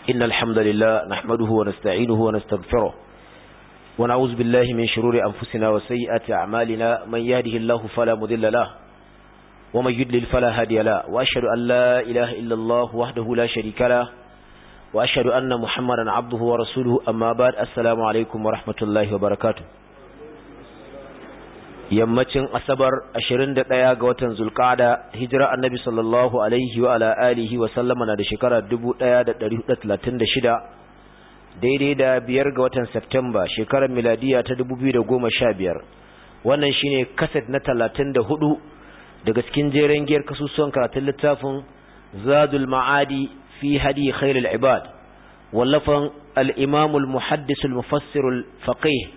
إن الحمد لله نحمده ونستعينه ونستغفره ونعوذ بالله من شرور أنفسنا وسيئات أعمالنا من يهده الله فلا مضل له ومن يضلل فلا هادي له وأشهد أن لا إله إلا الله وحده لا شريك له وأشهد أن محمدا عبده ورسوله أما بعد السلام عليكم ورحمة الله وبركاته yammacin asabar 21 ga watan zulqa'ada hijira annabi sallallahu alaihi wa ala alihi wa sallama na da shekara 1436 daidai da 5 ga watan September shekarar miladiya ta 2015 wannan shine kaset na 34 daga cikin jeren giyar kasusuwan karatun littafin Zadul Ma'adi fi hadi khairul ibad wallafan al-imam al-muhaddis al-mufassir al-faqih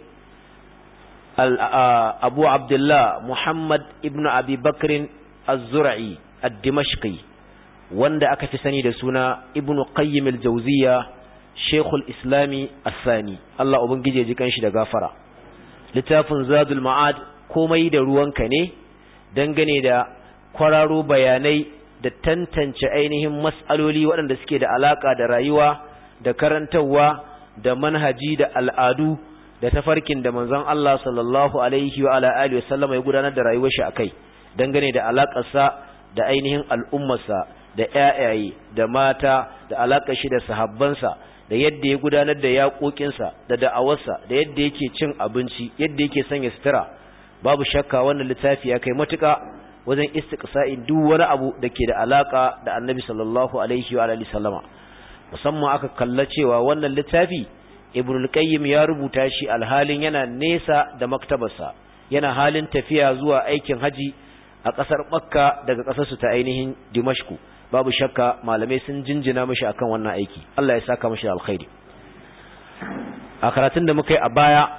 Abu Abdullah Muhammad ibn Abi Bakr az-Zur'i ad-Dimashqi wanda aka fi sani da suna Ibn Qayyim al-Jawziyya Sheikhul Islami as-Sani Allah ubangije ji kanshi da gafara littafin Zadul Ma'ad komai da ruwanka ne dangane da kwararo bayanai da tantance ainihin mas'aloli waɗanda suke da alaka da rayuwa da karantawa da manhaji da al'adu da tafarkin da manzon Allah sallallahu alaihi wa ala alihi wasallama ya gudanar da rayuwar shi akai dangane da alakarsa da ainihin al'ummarsa da ƴaƴaye da mata da alakar shi da sahabbansa da yadda ya gudanar da yaƙoƙinsa da da'awarsa da yadda yake cin abinci yadda yake sanya sutura babu shakka wannan littafi ya kai matuƙa wajen istiqsa'in duk wani abu da ke da alaka da Annabi sallallahu alaihi wa alihi wasallama musamman aka kalla cewa wannan littafi Ibn al-Qayyim ya rubuta shi alhalin yana nesa da maktabarsa yana halin tafiya zuwa aikin haji a ƙasar Makka daga ƙasarsu ta ainihin Dimashku babu shakka malamai sun jinjina mishi akan wannan aiki Allah ya saka mishi alkhairi a karatun da muka yi a baya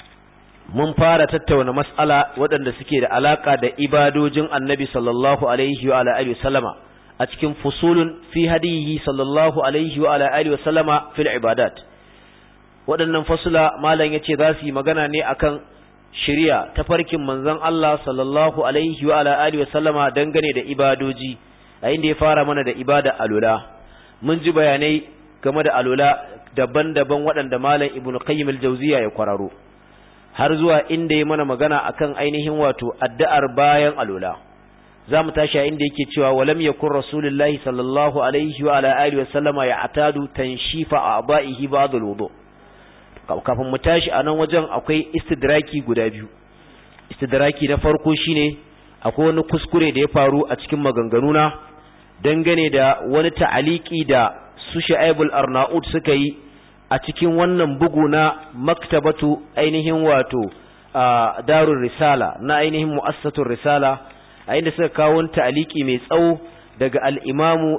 mun fara tattauna mas'ala waɗanda suke da alaka da ibadojin Annabi sallallahu alaihi wa alihi wasallama a cikin fusulun fi hadiyi sallallahu alaihi wa alihi wasallama fil ibadat waɗannan fasula malam yace za su yi magana ne akan shari'a ta farkin manzon Allah sallallahu alaihi wa ala alihi wasallama dangane da ibadoji a inda ya fara mana da ibada alula mun ji bayanai game da alula daban-daban waɗanda malam Ibn Qayyim al-Jawziyya ya kwararo har zuwa inda ya mana magana akan ainihin wato addu'ar bayan alula zamu tashi inda yake cewa walam yakun rasulullahi sallallahu alaihi wa ala alihi wasallama ya'tadu tanshifa a'dahi ba'd al-wudu' kafin mu tashi a nan wajen akwai istidraki guda biyu istidraki na farko shine akwai wani kuskure da ya faru a cikin maganganuna dangane da wani ta'aliki da su Shu'aibul Arnaud suka yi a cikin wannan bugu na maktabatu ainihin wato Darul Risala na ainihin mu'assasatur Risala a inda suka kawo wani ta'aliki mai tsawo daga al-Imam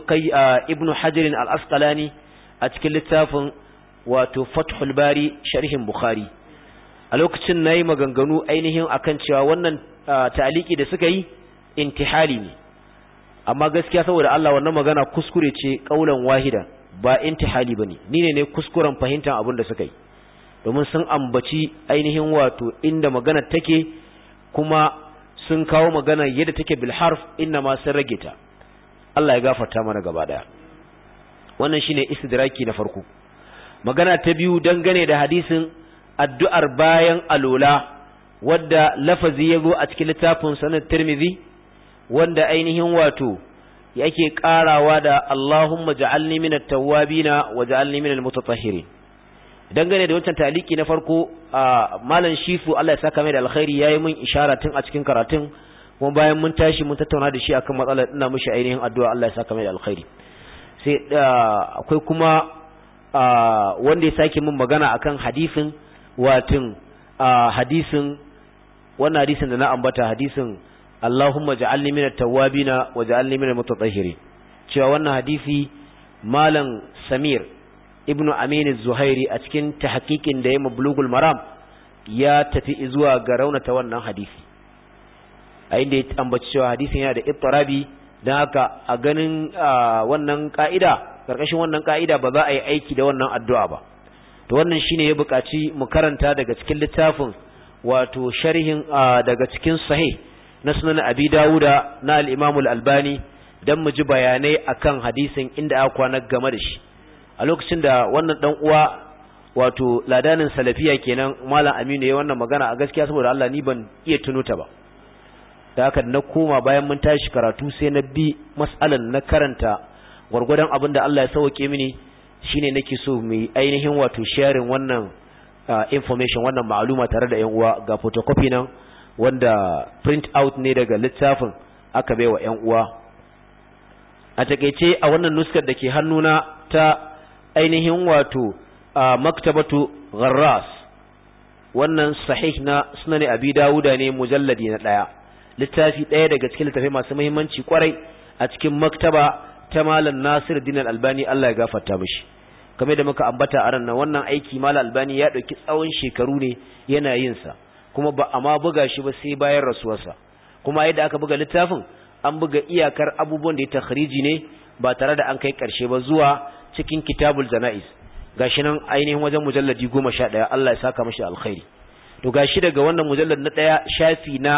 Ibn Hajar al-Asqalani a cikin littafin wato Fathul Bari sharhin Bukhari a lokacin nayi maganganu ainihin akan cewa wannan ta'aliki da suka yi intihali ne amma gaskiya saboda Allah wannan magana kuskure ce kaulan wahida ba intihali bane ni ne kuskuren fahimtar abin da suka yi domin sun ambaci ainihin wato inda magana take kuma sun kawo magana yadda take bil harf inna ma sun rage ta Allah ya gafarta mana gaba daya wannan shine istidraki na farko magana ta biyu dangane da hadisin addu'ar bayan alola wadda lafazi ya zo a cikin littafin sanar Tirmidhi wanda ainihin wato yake karawa da Allahumma ja'alni minat tawwabina wa ja'alni minal mutatahhirin dangane da wancan taliki na farko malam Shifu Allah ya saka mai da alkhairi yayi mun ishara tun a cikin karatun kuma bayan mun tashi mun tattauna da shi akan matsalar ina mishi ainihin addu'a Allah ya saka mai da alkhairi sai akwai kuma wanda ya sake min magana akan hadisin watin hadisin wannan hadisin da na ambata hadisin Allahumma ja'alni minat tawwabina wa ja'alni minal mutatahhirin cewa wannan hadisi malam Samir ibnu Amin az-Zuhairi a cikin tahqiqin da ya Bulughul Maram ya tafi zuwa ga raunata wannan hadisi a inda ya ambaci cewa hadisin yana da ittirabi dan haka a ganin wannan ka'ida karkashin wannan ka'ida ba za a yi aiki da wannan addu'a ba to wannan shine ya buƙaci mu karanta daga cikin littafin wato sharhin daga cikin sahih na sunan Abi Dawuda na al-Imam al-Albani dan mu ji bayanai akan hadisin inda aka kwana game da shi a lokacin da wannan dan uwa wato ladanin salafiya kenan malam Aminu yayin wannan magana a gaskiya saboda Allah ni ban iya tuno ta ba da haka na koma bayan mun tashi karatu sai na bi mas'alan na karanta gurgurdan abinda Allah ya sauke mini shine nake so mu ainihin wato sharing wannan information wannan ma'luma tare da ƴan uwa ga photocopy nan wanda print out ne daga littafin aka baiwa ƴan uwa a takeice a wannan nuskar dake hannuna ta ainihin wato maktabatu Gharras wannan sahih na sunan Abi Dawuda ne mujalladi na 1 littafi ɗaya daga cikin littafai masu muhimmanci kwarai a cikin maktaba ta Malam Nasiruddin Al-Albani Allah ya gafarta mishi kamar da muka ambata a ranar wannan aiki Malam Albani ya dauki tsawon shekaru ne yana yin sa kuma ba amma buga shi ba sai bayan rasuwarsa kuma yadda aka buga littafin an buga iyakar abubuwan da ya takhriji ne ba tare da an kai karshe ba zuwa cikin Kitabul Janaiz gashi nan ainihin wajen mujalladi 11 Allah ya saka mishi alkhairi to gashi daga wannan mujallad na 1 shafi na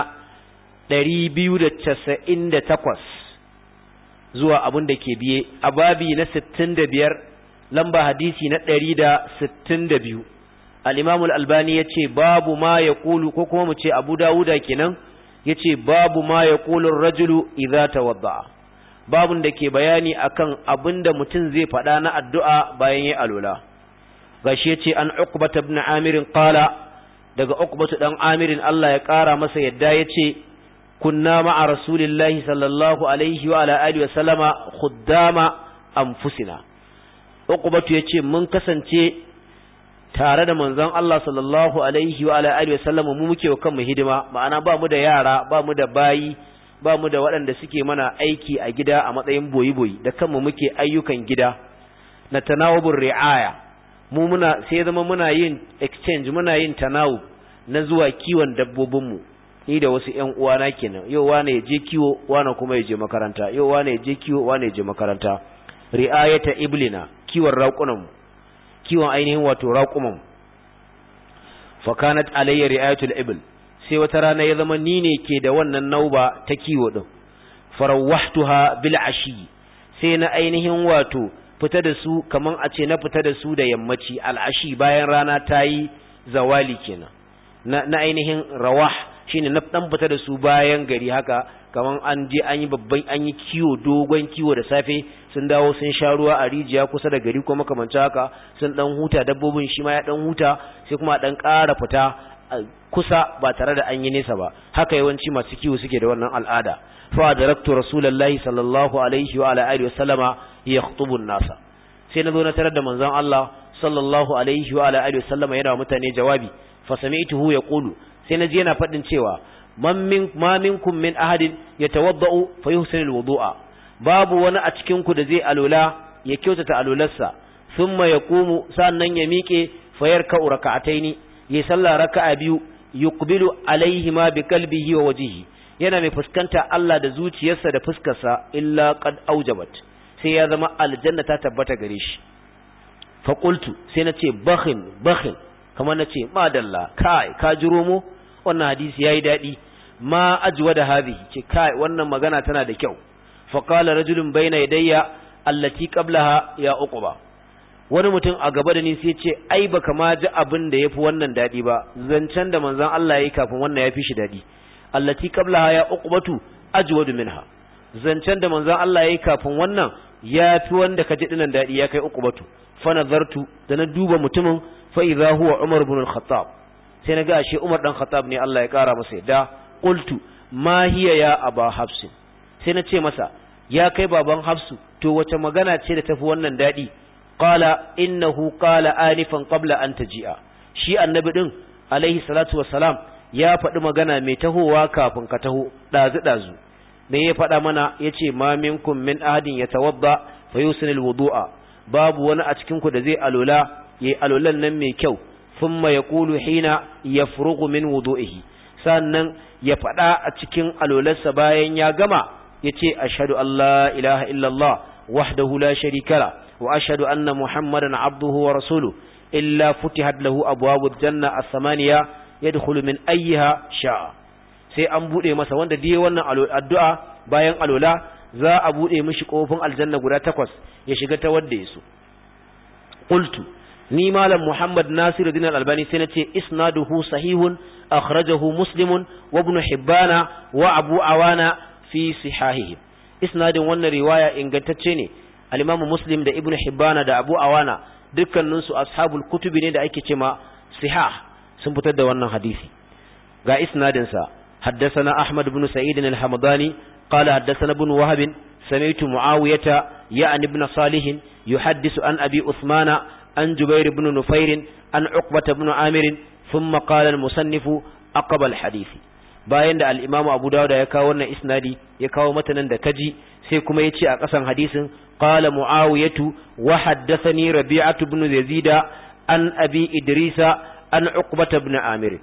298 zuwa abin da ke biye a babi na 65 lamba hadisi na 162 al-Imam al-Albani yace babu ma yaqulu ko kuma mu ce Abu Dawuda kenan yace babu ma yaqulu ar-rajulu idza tawadda babun da ke bayani akan abinda mutum zai faɗa na addu'a bayan yayi alula gashi yace an Uqbah ibn Amir qala daga Uqbah dan Amir Allah ya kara masa yadda yace kunna ma'a rasulillahi sallallahu alaihi wa ala alihi wa sallama khuddama anfusina Uqbah yace mun kasance tare da manzon Allah sallallahu alaihi wa ala alihi wa sallama mu muke wa kanmu hidima ma'ana ba mu da yara ba mu da bayi ba mu da waɗanda suke mana aiki a gida a matsayin boyi-boyi da kanmu muke ayyukan gida na tanawubur ri'aya mu muna sai zama muna yin exchange muna yin tanawub na zuwa kiwon dabbobinmu ni da wasu ƴan uwana kenan yau wane ya je kiwo wane kuma ya je makaranta yau wane ya je kiwo wane ya je makaranta ri'ayata iblina kiwon raƙunan kiwon ainihin wato raƙuman fa kanat alayya ri'ayatul ibl sai wata rana ya zama ni ne ke da wannan nauba ta kiwo din farawahtuha bil ashi sai na ainihin wato fita da su kaman a ce na fita da su da yammaci al ashi bayan rana ta yi zawali kenan na ainihin rawah shine na dan fita da su bayan gari haka kaman an je an yi babban an yi kiwo dogon kiwo da safe sun dawo sun sha ruwa a rijiya kusa da gari ko makamancin haka sun dan huta dabbobin shi ma ya dan huta sai kuma dan ƙara fita kusa ba tare da an yi nesa ba haka yawanci masu kiwo suke da wannan al'ada fa daraktu rasulullahi sallallahu alaihi wa ala alihi wa sallama yakhutubu an-nasa sai nazo na tarar da manzon Allah sallallahu alaihi wa ala alihi wa sallama yana mutane jawabi fa sami'tuhu yaqulu sai naji yana fadin cewa ma minkum min ahadin yatawaddau fa yuhsinu al-wudu'a babu wani a cikin ku da zai alula ya kyautata alularsa thumma yaqumu sannan ya miƙe fa yarka'u raka'ataini yi sallah raka'a biyu yuqbilu alaihima bi qalbihi wa wajhihi yana mai fuskanta Allah da zuciyarsa da fuskarsa illa qad aujabat sai ya zama aljanna ta tabbata gare shi fa qultu sai nace bakhin kamar nace madalla kai ka jiro mu wannan hadisi yayi dadi ma ajwada hadhihi ce kai wannan magana tana da kyau fa qala rajulun bayna yadayya allati qablaha ya uqba wani mutum a gaba da ni sai ce ai baka ma ji abin da yafi wannan dadi ba zancen da manzon Allah yayi kafin wannan yafi shi dadi allati qablaha ya uqbatu ajwadu minha zancen da manzon Allah yayi kafin wannan yafi wanda ka ji dinan dadi ya kai uqbatu fa nazartu da na duba mutumin fa idha huwa Umar ibn al-Khattab sai na ga ashe Umar dan Khattab ne Allah ya kara masa yadda qultu ma hiya ya aba Hafs sai na ce masa ya kai baban Hafsu to wace magana ce da tafi wannan dadi qala innahu qala anifan qabla an taji'a shi annabi din alaihi salatu wassalam ya faɗi magana mai tahowa kafin ka taho dazu me ya faɗa mana yace ma minkum min ahadin yatawadda fa yusil alwudu'a babu wani a cikin ku da zai alula yayi alulan nan mai kyau thumma yaqulu hina yafrughu min wudu'ihi sannan ya faɗa a cikin alularsa bayan ya gama yace ashhadu an la ilaha illallah wahdahu la sharika la wa ashhadu anna muhammadan abduhu wa rasuluhu illa futihat lahu abwabul janna as-samaniya yadkhulu min ayyiha sha'a sai an bude masa wanda dai wannan addu'a bayan alula za a bude mishi kofin aljanna guda 8 ya shiga ta wanda yaso qultu ni malam Muhammad Nasiruddin Al-Albani sai nace isnaduhu sahihun akhrajahu Muslim wa Ibn Hibban wa Abu Awana fi sihahihi isnadin wannan riwaya ingantacce ne al-Imam Muslim da Ibn Hibban da Abu Awana dukkanin su ashabul kutubi ne da ake cewa sihah sun fitar da wannan hadisi ga isnadin sa haddathana Ahmad ibn Sa'id al-Hamdani qala haddathana ibn Wahab sami'tu Muawiyah ya'ni ibn Salih yuhaddisu an Abi Uthman an Jubair ibn Nufair an Uqbah ibn Amir thumma qala al-musannif aqaba al-hadith bayan da al-Imam Abu Dawud ya kawo wannan isnadi ya kawo matanan da kaji sai kuma yace a kasan hadisin qala Muawiyah wa haddathani Rabi'ah ibn Yazid an Abi Idrisa an Uqbah ibn Amir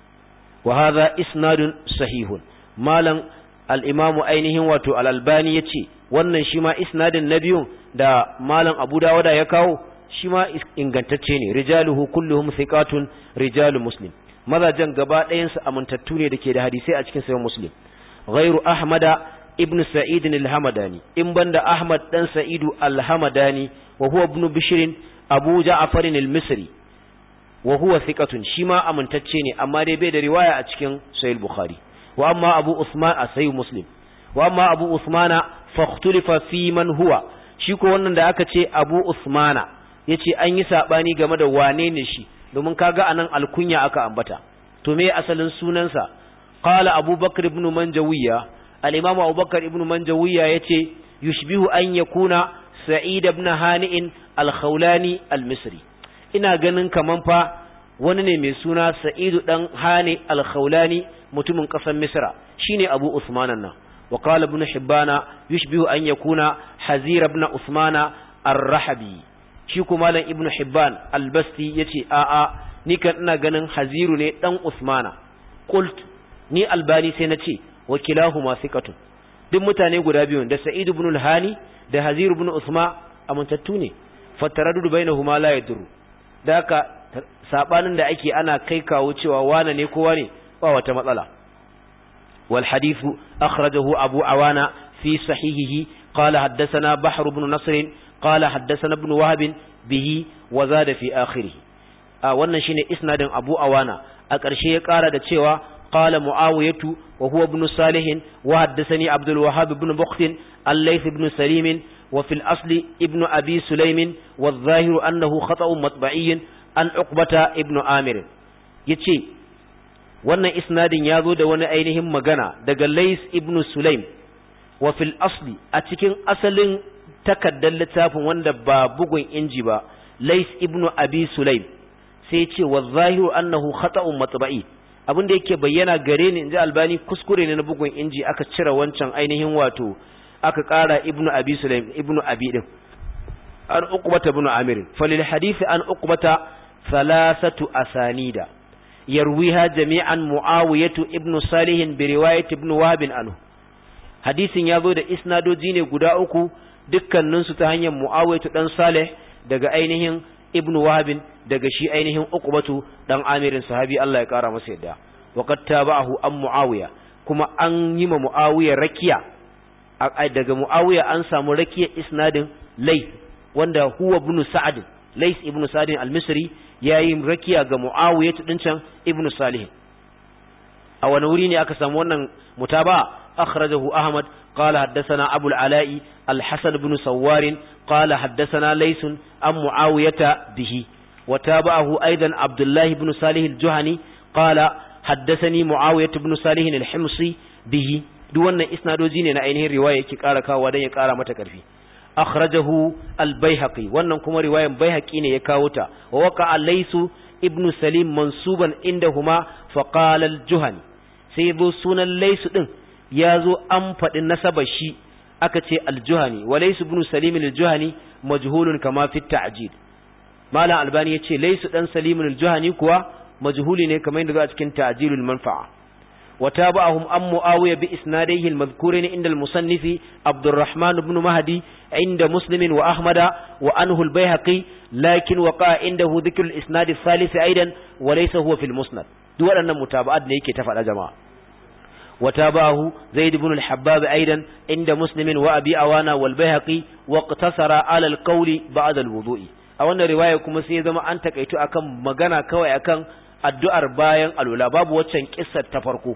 wa hadha isnadun sahihun malan al-Imam ainihin wato al-Albani yace wannan shi ma isnadin nabiyun da malam Abu Dawud ya kawo shi ma ingantacce ne rijaluhu kulluhum thiqatun rijalu Muslim mazajan gaba ɗayan su amintattu ne dake da hadisi a cikin sahih Muslim ghairu Ahmada ibn Sa'id al-Hamadani in banda Ahmad dan Sa'idu al-Hamadani wa huwa ibn Bishr Abu Ja'far al-Misri wa huwa thiqatun shi ma amintacce ne amma dai bai da riwaya a cikin sahih Bukhari wa amma Abu Usman a sahih Muslim wa amma Abu Usmana fakhtulifa fi man huwa shi ko wannan da aka ce Abu Usmana yace an yi sabani game da wane ne shi domin kaga anan alkunya aka ambata to me asalin sunansa qala Abu Bakr ibn Manjawiya al-Imam Abu Bakr ibn Manjawiya yace yushbihu an yakuna Sa'id ibn Hani'in al-Khawlani al-Misri ina ganin kaman fa wani ne mai suna Sa'id dan Hani al-Khawlani mutumin kasar Misra shine Abu Usman nan wa qala ibn Hibbana yushbihu an yakuna Hazir ibn Usman ar-Rahabi shi kuma malam Ibn Hibban al-Basti yace a'a ni kan ina ganin Haziru ne dan Usmana qult ni Albani sai nace wa kilahuma thiqatun duk mutane guda biyun da Sa'id ibn al-Hani da Hazir ibn Usman amintattu ne fataraddud bainahuma la yadru da haka sabanin da ake ana kai kawo cewa wane ne kowa ne ba wata matsala wal hadithu akhrajahu Abu Awana fi sahihihi qala haddathana Bahr ibn Nasr qala haddathana ibn Wahab bihi wa zada fi akhirih wannan shine isnadin Abu Awana a ƙarshe ya ƙara da cewa qala Muawiyah wa huwa ibn Salih wa haddathani Abdul Wahhab ibn Bukht al-Layth ibn Salim wa fil asli ibn Abi Sulaym wa adh-dhahiru annahu khata'un matba'i an Uqbata ibn Amir yace wannan isnadin yazo da wani ainihin magana daga Layth ibn Sulaym wa fil asli a cikin asalin takaddar littafin wanda ba bugun inji ba Layth ibn Abi Sulaym sai yace wa adh-dhahiru annahu khata'un matba'i abinda yake bayyana gare ni inji Albani kuskure ne na bugun inji aka cire wancan ainihin wato aka ƙara ibn Abi Sulaym ibn Abi din an Uqbata ibn Amir falil hadith an Uqbata thalathatu asanida yarwiha jami'an Muawiyah ibn Salih bi riwayat ibn Wahab anhu hadisin yazo da isnadoji ne guda uku dukkanin su ta hanyar Muawiyah dan Salih daga ainihin ibn Wahab daga shi ainihin Uqbatu dan Amirin sahabi Allah ya kara masa yadda waqad tabahu an Muawiyah kuma an yi ma Muawiyah rakiya daga Muawiyah an samu rakiya isnadin Layth wanda huwa ibn Sa'd Layth ibn Sa'd al-Misri yayi rakiya ga Muawiyah din can ibn Salih a wani wuri ne aka samu wannan mutaba akhrajahu Ahmad qala haddathana Abu al-Ala'i al-Hasan ibn Sawwar qala haddathana Layth an Muawiyah bihi wa tabahu aidan Abdullah ibn Salih al-Juhani qala haddathani Muawiyah ibn Salih al-Himsi bihi duk wannan isnadoji ne na ainihin riwaya yake ƙara kawo dan ya ƙara mata ƙarfi akhrajahu al-Baihaqi wannan kuma riwayan Baihaqi ne ya kawo ta wa waqa Laysu ibn Salim mansuban indahuma fa qala al-Juhani sai yazo sunan Laysu din yazo an faɗi nasabar shi aka ce al-Juhani wa Laysu ibn Salim al-Juhani majhulun kama fi at-ta'jil Malam Albani yace Laysu dan Salim al-Juhani kuwa majhuli ne kamar yadda a cikin ta'jilul manfa'a وتابعهم أم معاوية بإسناديه المذكورين عند المصنف عبد الرحمن بن مهدي عند مسلم وأحمد وأنه البيهقي لكن وقع عنده ذكر الإسناد الثالث أيضا وليس هو في المسند دول أن متابعات ليك تفعل جماعة وتابعه زيد بن الحباب أيضا عند مسلم وأبي أوانا والبيهقي واقتصر على القول بعد الوضوء a wannan riwaya kuma sai ya zama an takaito akan magana kawai akan addu'ar bayan alula babu waccan kissar ta farko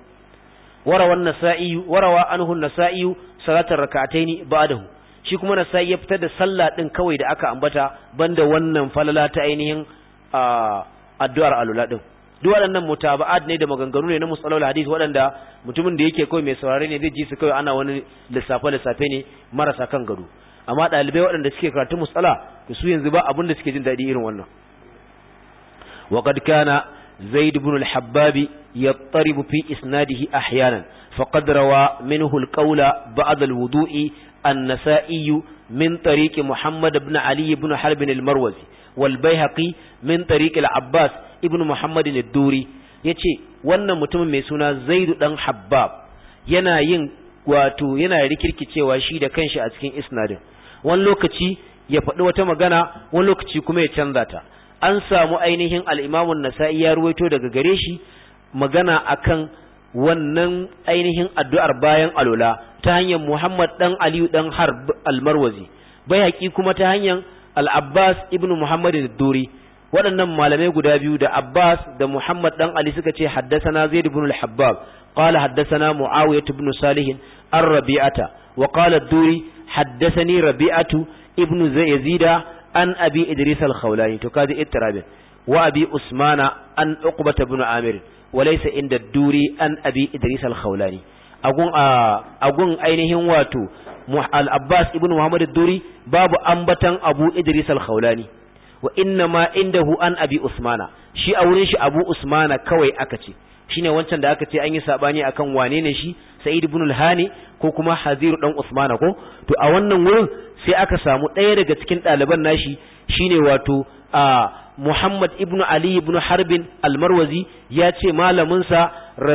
warawa anhu an-nasa'i salatar rak'ataini ba'dahu shi kuma nasa'i ya fitar da sallah din kawai da aka ambata banda wannan falala ta ainihin addu'ar alula din duk waɗannan mutaba'at ne da maganganu ne na musallallahu hadisi waɗanda mutumin da yake kawai mai saurare ne zai ji su kawai ana wani lissafe ne marasa kan gado amma ɗalibai waɗanda suke karatu musala su yanzu ba abin da suke jin daɗi irin wannan وقد كان زيد بن الحباب يضطرب في إسناده أحيانا فقد روى منه القول بعد الوضوء النسائي من طريق محمد بن علي بن حرب المروزي والبيهقي من طريق العباس ابن محمد الدوري yace wannan mutumin mai suna Zaid dan Habbab yana rikirkicewa shi da kanshi a cikin isnadin wani lokaci ya faɗi wata magana wani lokaci kuma ya canza ta an samu ainihin al-Imam an-Nasa'i ya ruwaito daga gare shi magana akan wannan ainihin addu'ar bayan alula ta hanyar Muhammad dan Ali dan Harb al-Marwazi Baihaqi kuma ta hanyar al-Abbas ibn Muhammad ad-Duri waɗannan malamai guda biyu da Abbas da Muhammad dan Ali suka ce haddathana Zaid ibn al-Habbab qala haddathana Muawiyah ibn Salih ar-Rabi'ata wa qala ad-Duri haddathani Rabi'atu ibn Yazida an Abi Idris al-Khawlani to kaji ittirabin wa Abi Usmana an Uqbah ibn Amir walaysa inda ad-Duri an Abi Idris al-Khawlani agun ainihin wato al-Abbas ibn Muhammad ad-Duri babu ambatan Abu Idris al-Khawlani wa inna ma indahu an Abi Usmana shi a wurin shi Abu Usmana kawai aka ce shine wancan da aka ce an yi sabani akan wane ne shi Sa'id ibn al-Hani ko kuma Haziru dan Usmana ko to a wannan wurin sai aka samu ɗaya daga cikin ɗaliban nashi shine wato Muhammad ibn Ali ibn Harbin al-Marwazi ya ce malaminsa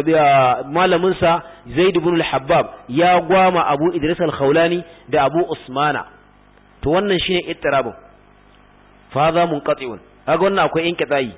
Zaid ibn al-Habbab ya gwama Abu Idris al-Khawlani da Abu Usmana to wannan shine ittirabun fa za munqati'un kaga wannan akwai inqita'i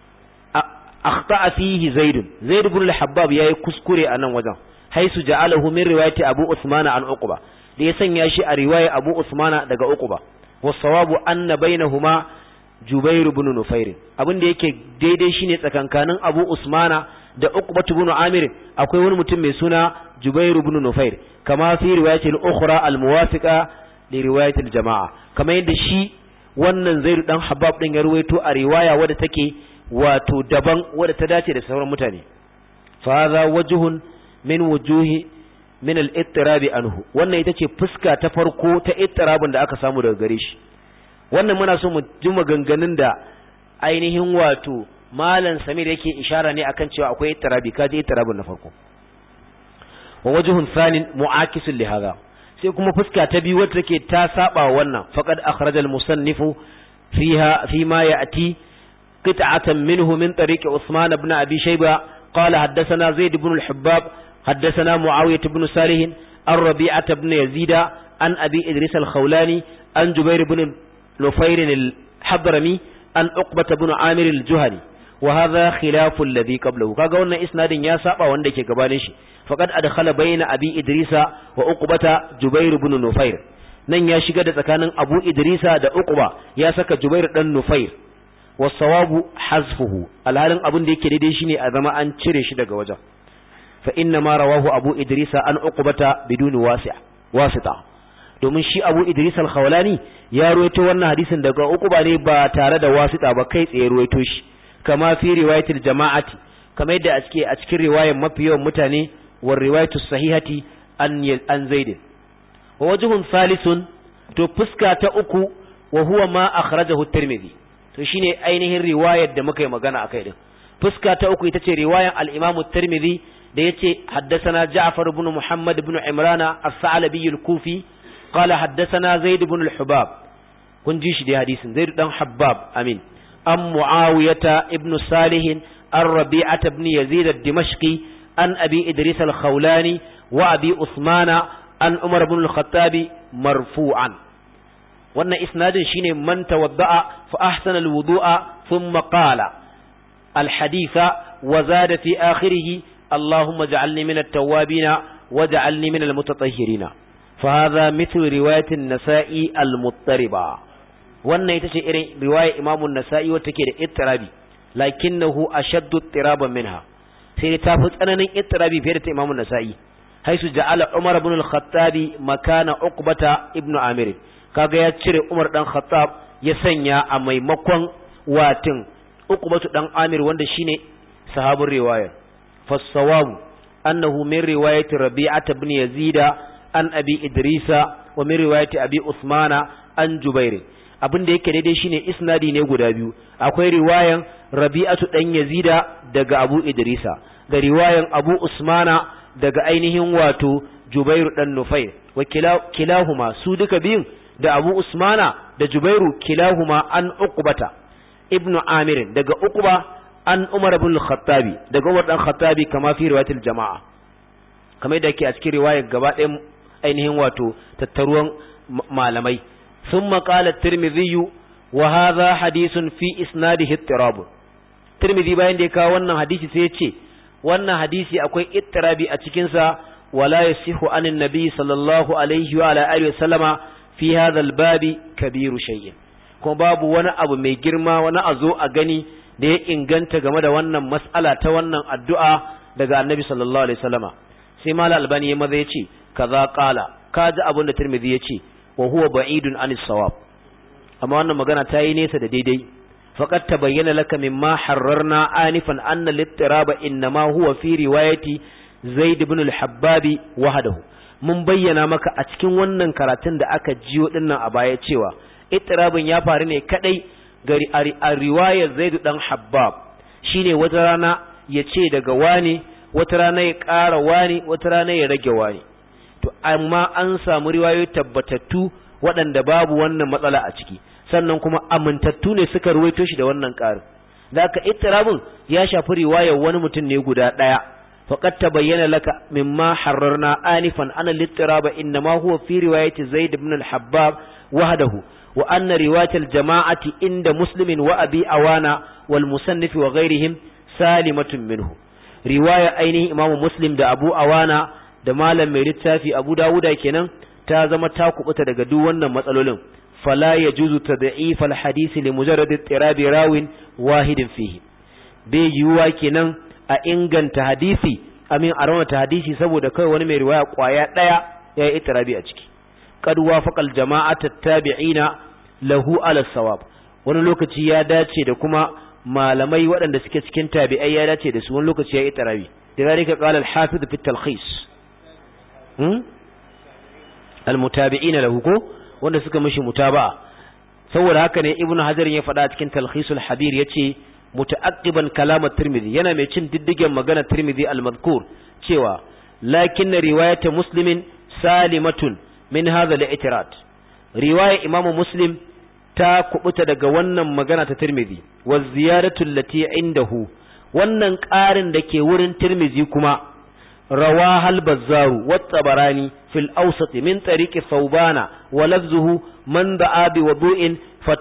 akhta'a fihi Zaid ibn al-Habbab yayi kuskure a nan wajen haisu ja'alahu min riwayati Abu Usmana an Uqba da ya sanya shi a riwaya Abu Usmana daga Uqba was-sawabu anna bainahuma Jubair ibn Nufair abin da yake daidai shine tsakankanin Abu Usmana da Uqba ibn Amir akwai wani mutum mai suna Jubair ibn Nufair kama fi riwayati al-ukhra al-muwafiqa li riwayati al-jama'a kama yadda shi wannan Zaid dan Habbab din ya ruwaito a riwaya wadda take wato daban wadda ta dace da sauran mutane fa hadha wajhun min wujuhi min al-ittirab anhu wannan ita ce fuska ta farko ta ittirabin da aka samu daga gare shi wannan muna so mu ji maganganun da ainihin wato malam Samir yake ishara ne akan cewa akwai ittirabi kaje ittirabin na farko wa wajhun thanin mu'akisun li hadha sai kuma fuska ta biyu wacce take ta saba wannan faqad akhraja al-musannifu fiha fima ya'ti qit'atan minhu min tariq Uthman ibn Abi Shayba qala haddathana Zaid ibn al-Hubbab haddathana Muawiyah ibn Salih ar-Rabi'ah ibn Yazid an Abi Idris al-Khawlani an Jubair ibn Nufair al-Hadrami an Uqbah ibn Amir al-Juhani wa hadha khilafu alladhi qablahu kaga wannan isnadin ya saba wanda ke gabanin shi faqad adkhala bayna Abi Idrisa wa Uqbata Jubair ibn Nufair nan ya shiga da tsakanin Abu Idrisa da Uqba ya saka Jubair dan Nufair wasawabu hazfuhu alhalin abin da yake daidai shine a zama an cire shi daga wajen fa inna ma rawahu Abu Idrisa an Uqbata biduni wasita domin shi Abu Idris al-Khawlani ya ruwaito wannan hadisin daga Uqba ne ba tare da wasita ba kai tsaye ruwaito shi kama fi riwayatil jama'ati kama yadda a cikin riwayar mafi yawan mutane war riwayatu sahihati an Zaid wa wajhun thalithun to fuska ta uku wa huwa ma akhrajahu at-Tirmidhi to shine ainihin riwayar da muka yi magana akai din fuska ta uku ita ce riwayar al-Imam at-Tirmidhi da yace haddathana Ja'far ibn Muhammad ibn Imran as-Sa'labi al-Kufi qala haddathana Zaid ibn al-Hubab kun ji shi da hadisin Zaid dan Habbab amin am Muawiyah ibn Salih ar-Rabi'ah ibn Yazid ad-Dimashqi an Abi Idris al-Khawlani wa Abi Uthmana an Umar ibn al-Khattab marfu'an wannan isnadin shine man tawadda'a fa ahsana al-wudu'a thumma qala al-haditha wa zada fi akhirih اللهم اجعلني من التوابين واجعلني من المتطهرين فهذا مثل رواية النسائي المضطربة wannan ita ce irin riwaya Imam an-Nasa'i wacce take da ittirabi lakinnahu ashaddu ittiraban minha sai ta fi tsananin ittirabi fiye da ta Imam an-Nasa'i haisu ja'ala Umar ibn al-Khattabi makana Uqbata ibn Amir kaga ya cire Umar dan Khattab ya sanya a maimakon watin Uqbatu dan Amir wanda shine sahabin riwayar fasawabu annahu min riwayati Rabi'ah ibn Yazid an Abi Idrisa wa min riwayati Abi Usmana an Jubair abin da yake daidai shine isnadi ne guda biyu akwai riwayan Rabi'atu dan Yazida daga Abu Idrisa da riwayan Abu Usmana daga ainihin wato Jubairu dan Nufayr wa kilahuma su duka biyun da Abu Usmana da Jubairu kilahuma an Uqbata ibn Amir daga Uqba an Umar ibn al-Khattabi daga Umar dan Khattabi kama fi riwayatil jama'a kamar da yake a cikin riwayar gaba ɗayan ainihin wato tattaruwan malamai thumma qala at-Tirmidhi wa hadha hadithun fi isnadihi ittirab Tirmidhi bayan da ya kawo wannan hadisi sai ya ce wannan hadisi akwai ittirabi a cikin sa wala yasihu anin nabi sallallahu alaihi wa ala alihi wasallama fi hadha al-babi kabiru shay'in kuma babu wani abu mai girma wani azo a gani da ya inganta game da wannan mas'ala ta wannan addu'a daga annabi sallallahu alaihi wasallama sai malal albani ya maza yace kaza qala kaji abin da Tirmidhi yace wa huwa ba'idun anis sawab amma wannan magana ta yi nesa da daidai faqad tabayyana laka mimma harrarna anifan anna al-ittiraba inma huwa fi riwayati Zaid ibn al-Habbab wahdahu mun bayyana maka a cikin wannan karatun da aka jiyo dinnan a baya cewa ittirabin ya faru ne kadai gari a riwayar Zaid dan Habbab shine wata rana yace daga wani wata rana ya ƙara wani wata rana ya rage wani to amma an samu riwayoyi tabbatattu waɗanda babu wannan matsala a ciki sannan kuma amintattu ne suka ruwaito shi da wannan ƙarin da aka ittirabin ya shafi riwayar wani mutum ne guda ɗaya faqad tabayyana laka mimma harrarna anifan ana littiraba inma huwa fi riwayati Zaid ibn al-Habbab wahdahu wa anna riwayat al-jama'ati inda Muslim wa Abi Awana wal musannif wa ghayrihim salimatun minhu riwaya ainihin Imam Muslim da Abu Awana da malam mai littafi Abu Dawuda kenan ta zama ta kubuta daga duk wannan matsalolin fala yajuzu tad'if al-hadith li mujarrad ittirabi rawin wahidin fihi bai yiwuwa kenan a inganta hadisi amin a raunata hadisi saboda kai wani mai riwaya kwaya daya ya yi ittirabi a ciki qad wafaqa al-jama'at at-tabi'ina lahu ala sawab wani lokaci ya dace da kuma malamai waɗanda suke cikin tabi'ai ya dace da su wani lokaci ya yi ittirabi da zalika qala al-hafiz fi at-talkhis al-mutabi'ina lahu ko wanda suka mishi mutaba'a saboda haka ne ibnu hajar ya faɗa cikin talkhisul habir yace muta'aqqiban kalam at-tirmidhi yana mai cin diddigen magana tirmidhi al-madhkur cewa lakin riwayat muslimin salimatun min hadha al-i'tirad riwaya imamu muslim ta kubuta daga wannan magana ta tirmidhi wa ziyadatu allati indahu wannan ƙarin da ke wurin tirmidhi kuma rawaha al-bazzaru wa at-tabarani fil awsat min tariqi thawbana wa lafzuhu man da'a bi wudu'in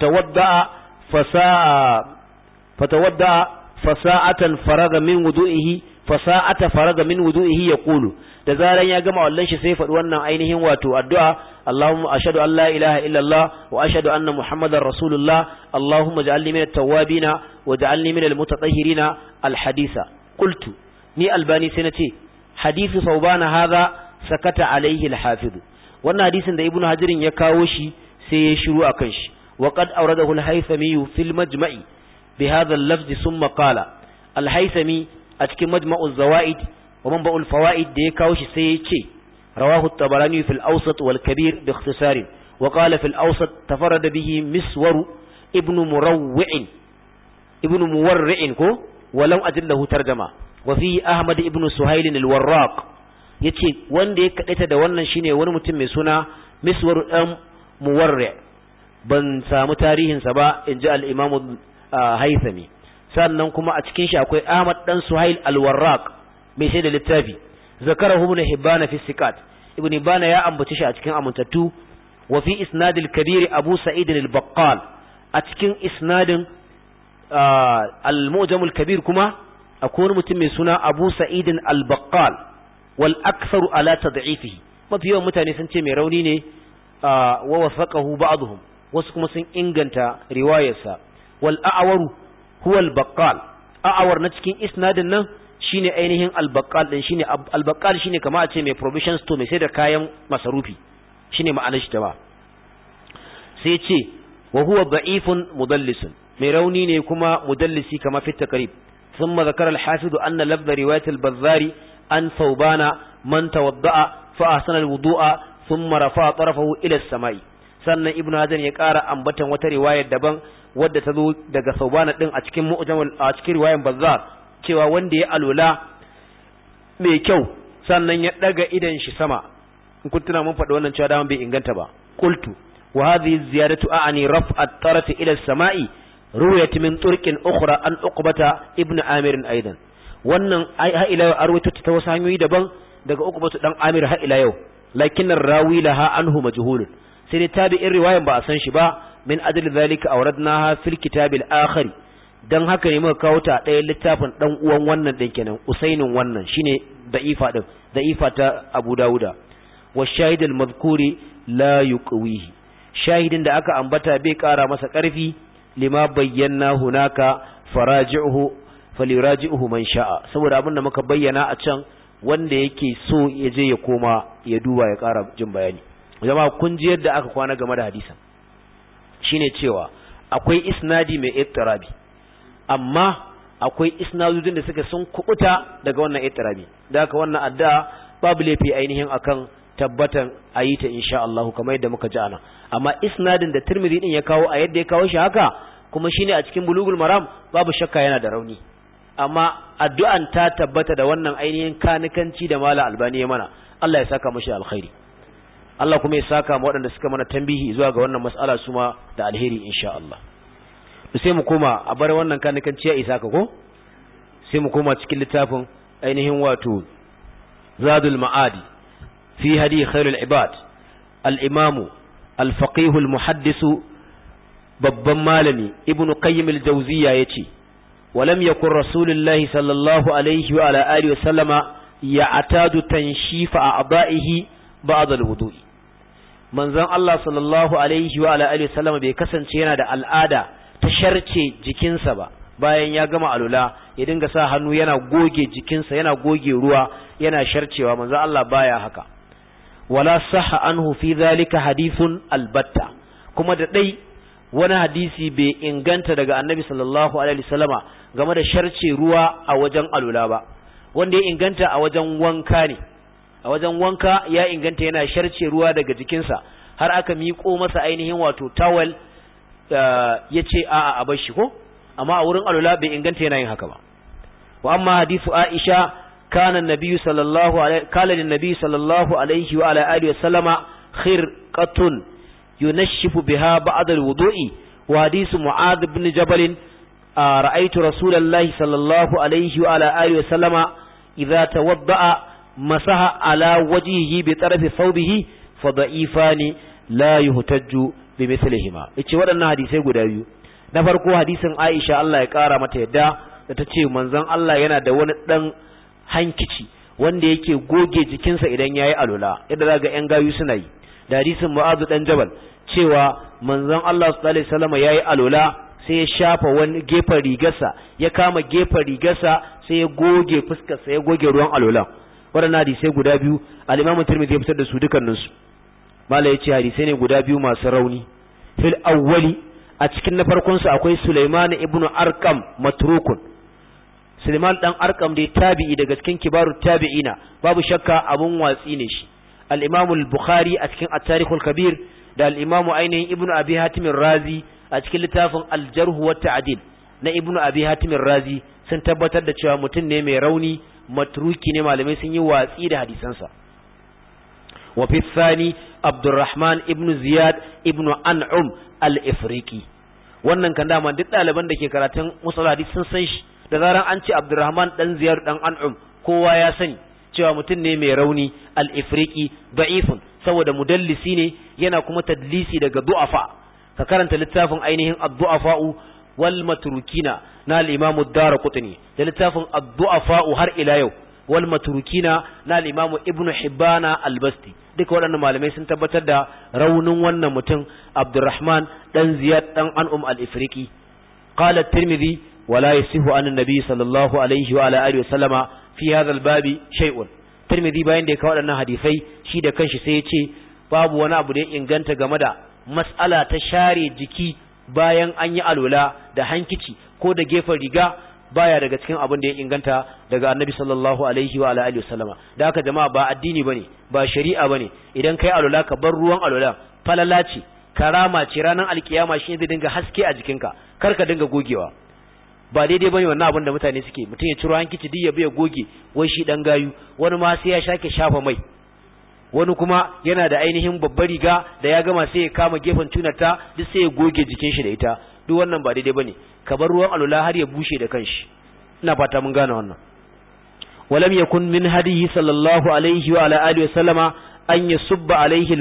فتودع فساعة فرغ من وضوئه فساعة فرغ من وضوئه يقول da zaran ya gama wallan shi sai faɗi wannan ainihin wato addu'a Allahumma ashhadu an la ilaha illa Allah wa ashhadu anna Muhammadar Rasulullah Allahumma ij'alni minat tawwabina wa ij'alni minal mutatahhirina al-hadisa qultu ni albani sai nace hadithu saubana hadha sakata alaihi al-hafiz wannan hadisin da ibnu hajirin ya kawo shi sai ya shiru akan shi wa qad awradahu al-haythami fil majma'i بهذا اللفظ ثم قال الهيثمي أتكي مجمع الزوائد ومنبع الفوائد دي كاوش سيكي رواه الطبراني في الأوسط والكبير باختصار وقال في الأوسط تفرد به مسور ابن مورع ولم أجل له ترجمة وفي أحمد ابن سهيل الوراق yace wanda ya kadaita da wannan shine wani mutum mai suna Miswar dan Muwarri ban samu tarihin sa ba inji al-Imam Haythami sannan kuma a cikin shi akwai Ahmad dan Suhail al-Warraq mai shaida littafi zakarahu ibn Hibban fi sikat ibn Hibban ya ambace shi a cikin amintattu wa fi isnad al-kabir Abu Sa'id al-Baqqal a cikin isnadin al-Mu'jam al-Kabir kuma akwai mutum mai suna Abu Sa'id al-Baqqal wal aktharu ala tad'ifihi mafi yawan mutane sun ce mai rauni ne wa wasaqahu ba'dhum wasu kuma sun inganta riwayarsa. wal a'waru huwa al-baqqal, a'war na cikin isnadin nan shine ainihin al-baqqal din, shine al-baqqal shine kamar a ce mai provision store mai sai da kayan masarufi, shine ma'anar shi ta ba. sai ce wa huwa da'ifun mudallisun, mai rauni ne kuma mudallisi kama fi takrib. ثم ذكر الحافظ أن لفظ رواية البزار أن ثوبان من توضأ فأحسن الوضوء ثم رفع طرفه إلى السماء. sannan ibnu hajar ya ƙara ambatan wata riwayar daban wadda ta zo daga Thawban din a cikin a cikin riwayar Bazzar cewa wanda ya alula mai kyau sannan ya daga idan shi sama. in kun tuna mun faɗi wannan cewa da bai inganta ba. qultu wa hadhihi ziyadatu a'ani raf'a at-taraf ila as-sama'i ruwayat min turqin ukhra an uqbata ibnu amir aidan. wannan ha ila arwayta ta wasu hanyoyi daban daga uqbatu dan amir ha ila yau, lakin ar-rawi laha anhu majhul, sai dai tabi'in riwayan ba a san shi ba. min ajli zalika awradnaha fil kitabil akhir, dan haka ne muka kawo ta ɗayan littafin dan uwan wannan din kenan usainin wannan shine da'ifa din, da'ifa ta Abu Dawuda. wa shahid al-madhkuri la yuqwihi, shahidin da aka ambata bai kara masa karfi. lima bayyana hunaka faraji'uhu falyuraji'uhu man sha'a, saboda abin da muka bayyana a can wanda yake so ya je ya koma ya duba ya kara jin bayani. jama'a kun ji yadda aka kwana game da hadisan, shine cewa akwai isnadi mai ittirabi, amma akwai isnadudin da suka sun kubuta daga wannan ittirabi, da haka wannan addu'a babu laifi ainihin akan tabbatan ayita insha Allah kamar yadda muka ji ana. amma isnadin da Tirmidhi din ya kawo a yadda ya kawo shi haka kuma shine a cikin Bulughul Maram babu shakka yana da rauni, amma addu'an ta tabbata da wannan ainihin kanikanci da Malam Albani ya mana. Allah ya saka mashi alkhairi, Allah kuma ya saka mu waɗanda suka mana tambihi zuwa ga wannan mas'ala su ma da alheri insha Allah. sai mu koma a bar wannan kanikanci ya isa ka ko sai mu koma cikin littafin ainihin wato Zadul Ma'adi fi hadi khairul ibad. al-imamu al-faqih al-muhaddis babban malami Ibn Qayyim al-Jawziyya yace walam yakun rasulullahi sallallahu alaihi wa ala alihi wa sallama ya'tadu tanshifa a'da'ihi ba'd al-wudu'i. manzon Allah sallallahu alaihi wa ala alihi wa sallama bai kasance yana da al'ada ta sharce jikinsa ba bayan ya gama alula ya dinga sa hannu yana goge jikinsa yana goge ruwa yana sharcewa. manzon Allah baya haka. wala sahha anhu fi dhalika hadithun albatta, kuma da dai wani hadisi bai inganta daga annabi sallallahu alaihi wasallama game da sharce ruwa a wajen alula ba. wanda ya inganta a wajen wanka ne, a wajen wanka ya inganta yana sharce ruwa daga jikinsa har aka miƙo masa ainihin wato tawel ya ce a'a a bar shi ko, amma a wurin alula bai inganta yana yin haka ba. wa amma hadithu Aisha kana an-nabi sallallahu alaihi qala lin-nabi sallallahu alaihi wa ala alihi wa sallama khirqatun yunashifu biha ba'da al-wudu'i. wa hadithu Mu'adh ibn Jabal ra'aytu rasulallahi sallallahu alaihi wa ala alihi wa sallama idza tawadda'a masaha ala wajhihi bi tarafi thawbihi fa da'ifani la yuhtajju bi mithlihima. yace waɗannan hadisai guda biyu, na farko hadisin Aisha Allah ya kara mata yadda da tace manzon Allah yana da wani dan hankici wanda yake goge jikinsa idan yayi alula yadda zaga yan gayu suna yi, da hadisin Mu'adh dan Jabal cewa manzon Allah sallallahu alaihi wasallam yayi alula sai ya shafa wani gefen rigarsa ya kama gefen rigarsa sai ya goge fuskarsa ya goge ruwan alula. waɗannan hadisai guda biyu al-Imam Tirmidhi ya fitar da su dukanninsu. mala yace hadisai ne guda biyu masu rauni. fil awwali a cikin na farkon su akwai Sulaiman ibn Arqam matrukun. Sulaiman dan Arqam dai tabi'i daga cikin kibarut tabi'ina, babu shakka abun watsi ne shi. al-Imam al-Bukhari a cikin at-Tarikh al-Kabir da al-Imam ainihin Ibn Abi Hatim ar-Razi a cikin littafin al-Jarh wa at-Ta'dil na Ibn Abi Hatim ar-Razi sun tabbatar da cewa mutum ne mai rauni, matruki ne, malamai sun yi watsi da hadisansa. wa fi thani Abdurrahman ibn Ziyad ibn An'um al-Ifriqi. wannan kan dama duk ɗaliban da ke karatun musallah hadisi sun san shi, da zaran an ce Abdurrahman dan Ziyad dan An'um kowa ya sani cewa mutum ne mai rauni, al-Ifriqi da'ifun, saboda mudallisi ne yana kuma tadlisi daga du'afa. ka karanta littafin ainihin ad-du'afa'u wal matrukina na al-Imam ad-Darqutni da littafin ad-du'afa'u har ila yau wal matrukina na al-Imam Ibn Hibbana al-Basti duka waɗannan malamai sun tabbatar da raunin wannan mutum Abdurrahman dan Ziyad dan An'um al-Ifriqi. qala at-Tirmidhi wala yasihu an an-nabi sallallahu alaihi wa ala alihi wa sallama fi hadha al-babi shay'un. Tirmidhi bayan da ya kawo waɗannan hadisai shi da kanshi sai ya ce babu wani abu da ya inganta game da mas'ala ta share jiki bayan an yi alwala da hankici ko da gefen riga baya daga cikin abin da ya inganta daga annabi sallallahu alaihi wa alihi wasallama. Da haka jama'a ba addini bane ba shari'a bane idan kai alwala ka bar ruwan alwala, falala ce, karama ce, ranar alkiyama shi zai dinga haske a jikinka, kar ka dinga gogewa. Ba daidai bane wannan abin da mutane suke, mutum ya ciro hankici duk ya biya goge wai shi dan gayu, wani ma sai ya shake shafa mai, wani kuma yana da ainihin babbar riga da ya gama sai ya kama gefen tunarta duk sai ya goge jikin shi da ita. Duk wannan ba daidai bane, ka bar ruwan alula har ya bushe da kanshi. Ina fata mun gane wannan. Walam yakun min hadihi sallallahu alaihi wa ala alihi wa sallama an yusabba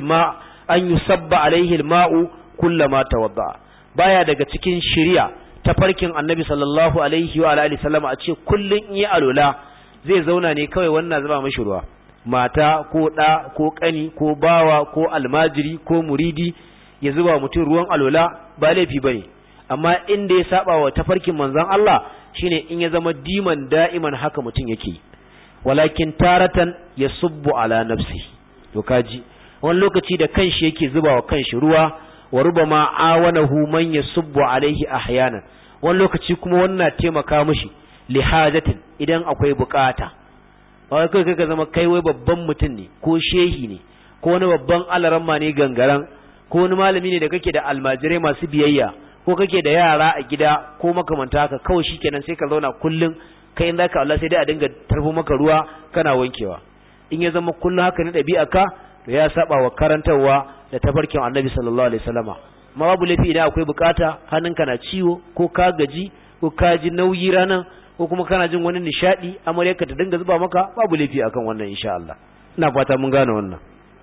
alaihi al-ma'u kullama tawadda. Baya daga cikin shari'a ta farkin annabi sallallahu alaihi wa ala alihi sallama a ce kullun in yi alula zai zauna ne kawai wannan zuba mishi ruwa. Mata ko ɗa ko ƙani ko bawa ko almajiri ko muridi ya zuba mutum ruwan alwala ba laifi bane, amma inda ya saba wa tafarkin manzon Allah shine in ya zama diman da'iman haka mutum yake. Walakin taratan yasubbu ala nafsi, to kaji wani lokaci da kanshi yake zuba wa kanshi ruwa, wa rubama awanahu man yasubbu alaihi ahyanan, wani lokaci kuma wannan taimaka mishi li hajatin idan akwai bukata. ba kai ka zama kai wai babban mutum ne ko shehi ne ko wani babban alaramma ne gangaran ko wani malami ne da kake da almajirai masu biyayya ko kake da yara a gida ko makamanta haka, kawai shikenan sai ka zauna kullun kai in zaka Allah sai dai a dinga tarfo maka ruwa kana wankewa. In ya zama kullun haka ne dabi'a ka, to ya saba wa karantarwa da tafarkin Annabi sallallahu alaihi wasallama. Ma babu laifi idan akwai bukata, hannunka na ciwo ko ka gaji ko ka ji nauyi ranan ko kuma kana jin wani nishadi amaryarka ta dinga zuba maka, babu laifi akan wannan insha Allah. Ina fata mun gane wannan.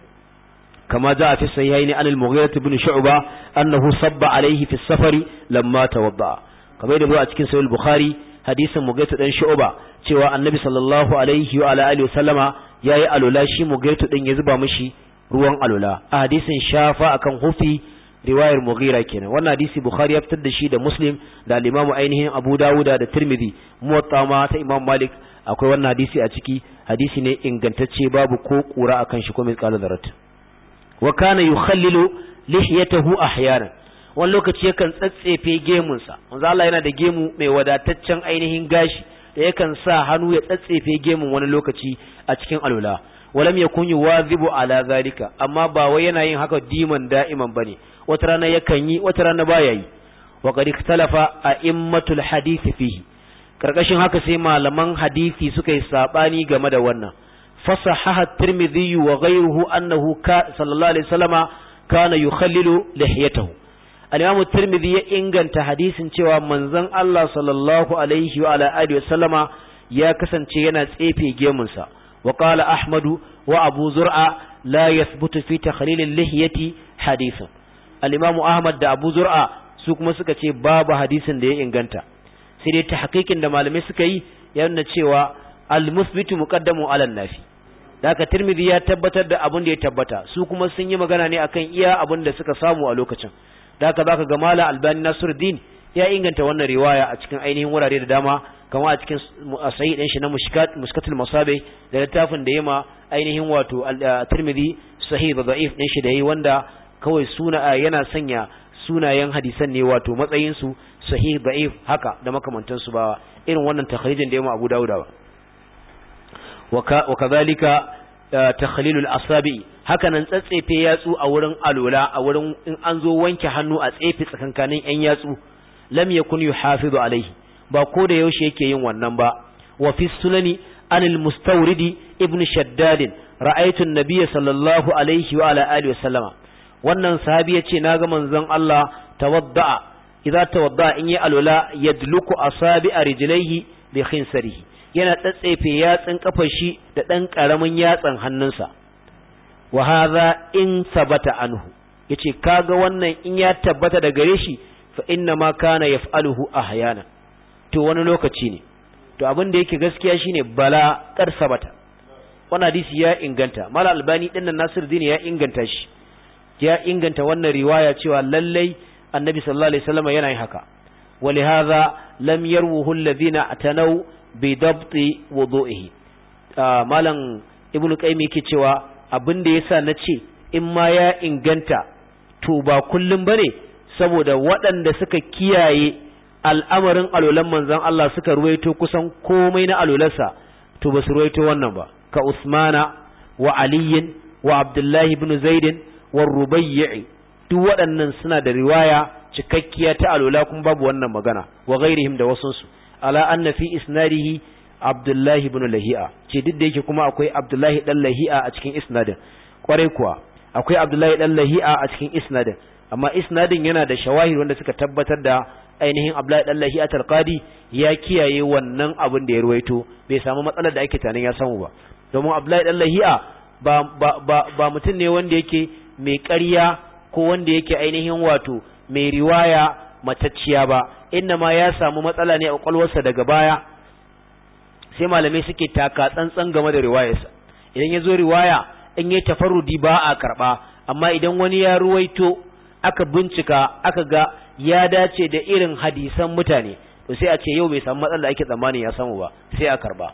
كما جاء في الصحيحين عن المغيرة بن شعبة أنه صب عليه في السفر لما توضأ. كما يدل a cikin sahih al-Bukhari hadisin Mughayth dan Shu'ba cewa Annabi sallallahu alaihi wa ala alihi wasallama yayi alula, shi Mughayth din ya zuba mishi ruwan alula. A hadisin shafa akan hufi riwayar Mughira kenan. Wannan hadisi Bukhari ya fitar da shi da Muslim da al-Imam ainihin Abu Dawud da Tirmidhi. Muwatta ma ta Imam Malik akwai wannan hadisi a ciki. Hadisi ne ingantacce, babu ko kura akan shi ko misqala zarat. Wa kana yukhallilu lihiyatahu ahyana, wani lokaci yakan tsatsefe gemunsa. Manzo Allah yana da gemu mai wadataccen ainihin gashi da yakan sa hannu ya tsatsefe gemun wani lokaci a cikin alwala. Walam yakun yuwazibu ala zalika, amma ba wai yana yin haka diman da'iman bane, wata rana yakan yi wata rana baya yi. Wa qad ikhtalafa a'immatul hadith fihi, karkashin haka sai malaman hadisi suka yi sabani game da wannan. فصحح الترمذي وغيره أنه صلى الله عليه وسلم كان يخلل لحيته. الإمام الترمذي إنغان تحديث cewa manzon Allah sallallahu alaihi wa ala alihi wasallama ya kasance yana tsefe gemunsa. وقال أحمد وأبو زرعة لا يثبت في تخليل اللحية حديث. الإمام أحمد da Abu Zur'a su kuma suka ce babu hadisin da ya inganta, sai dai tahqiqin da malamai suka yi ya nuna cewa al-musbitu muqaddamu ala an-nafi. Daka Tirmidhi ya tabbatar da abin da ya tabbata, su kuma sun yi magana ne akan iya abin da suka samu a lokacin. Daka zaka ga Malam Albani Nasiruddin ya inganta wannan riwaya a cikin ainihin wurare da dama, kamar a cikin sahih din shi na Mushkatul Masabi da littafin da yema ainihin wato Tirmidhi sahih da da'if din shi da yayi, wanda kawai yana sanya sunayen hadisan ne wato matsayin su sahih da'if haka da makamantan su, ba irin wannan takhrijin da yema Abu Dawud ba. وكذلك تخليل الأصابع, hakanan tsatsefe yatsu a wurin alula, a wurin in an zo wanke hannu a tsefe tsakankanin yan yatsu. Lam yakun yuhafizu alaihi, ba ko da yaushe yake yin wannan ba. Wa fi sunani anil mustawridi ibn shaddad ra'aytu an-nabiy sallallahu alaihi wa ala alihi wasallama. Wannan sahabi yace naga manzon Allah idza tawadda in yi alula yadluku asabi'a rijlaihi bi khinsarihi, yana tsatsefe yatsin kafar shi da ɗan ƙaramin yatsan hannunsa. Wa hadha in sabata anhu, yace kaga wannan in ya tabbata da gare shi, fa inna ma kana yaf'aluhu ahyana, to wani lokaci ne. To abin da yake gaskiya shine bala kar sabata, wannan hadisi ya inganta. Malam Albani dinnan Nasiruddin ya inganta shi, ya inganta wannan riwaya cewa lallai annabi sallallahu alaihi wasallam yana yin haka. ولهذا لم يروه الذين اعتنوا بضبط وضوئه. malam ibnu qayyim yake cewa abin da yasa nace in ma ya inganta to ba kullum bane, saboda waɗanda suka kiyaye al'amarin alolan manzon Allah suka ruwaito kusan komai na alolarsa to ba su ruwaito wannan ba, ka Usmana wa Ali wa Abdullah ibn Zaid wa Rubayyi, duk waɗannan suna da riwaya cikakkiya ta alola kuma babu wannan magana, wa ghairihim da wasunsu, ala anna fi isnadihi Abdullah ibn Lahi'a, ce duk da yake kuma akwai Abdullah dan Lahi'a a cikin isnadin, kwarai kuwa akwai Abdullah dan Lahi'a a cikin isnadin, amma isnadin yana da shawahid wanda suka tabbatar da ainihin Abdullah dan Lahi'a Al-Qadi ya kiyaye wannan abin da ya ruwaito, bai samu matsalar da ake tunanin ya samu ba, domin Abdullah dan Lahi'a ba mutum ne wanda yake mai ƙarya ko wanda yake ainihin wato mai riwaya matacciya ba, inna ma ya samu matsala ne a kwakwalwarsa daga baya, sai malamai suke taka tsantsan game da riwayarsa. Idan ya zo riwaya in yi tafarrudi ba a karɓa, amma idan wani ya ruwaito aka bincika aka ga ya dace da irin hadisan mutane, to sai a ce yau bai samu matsala da ake tsammani ya samu ba, sai a karɓa.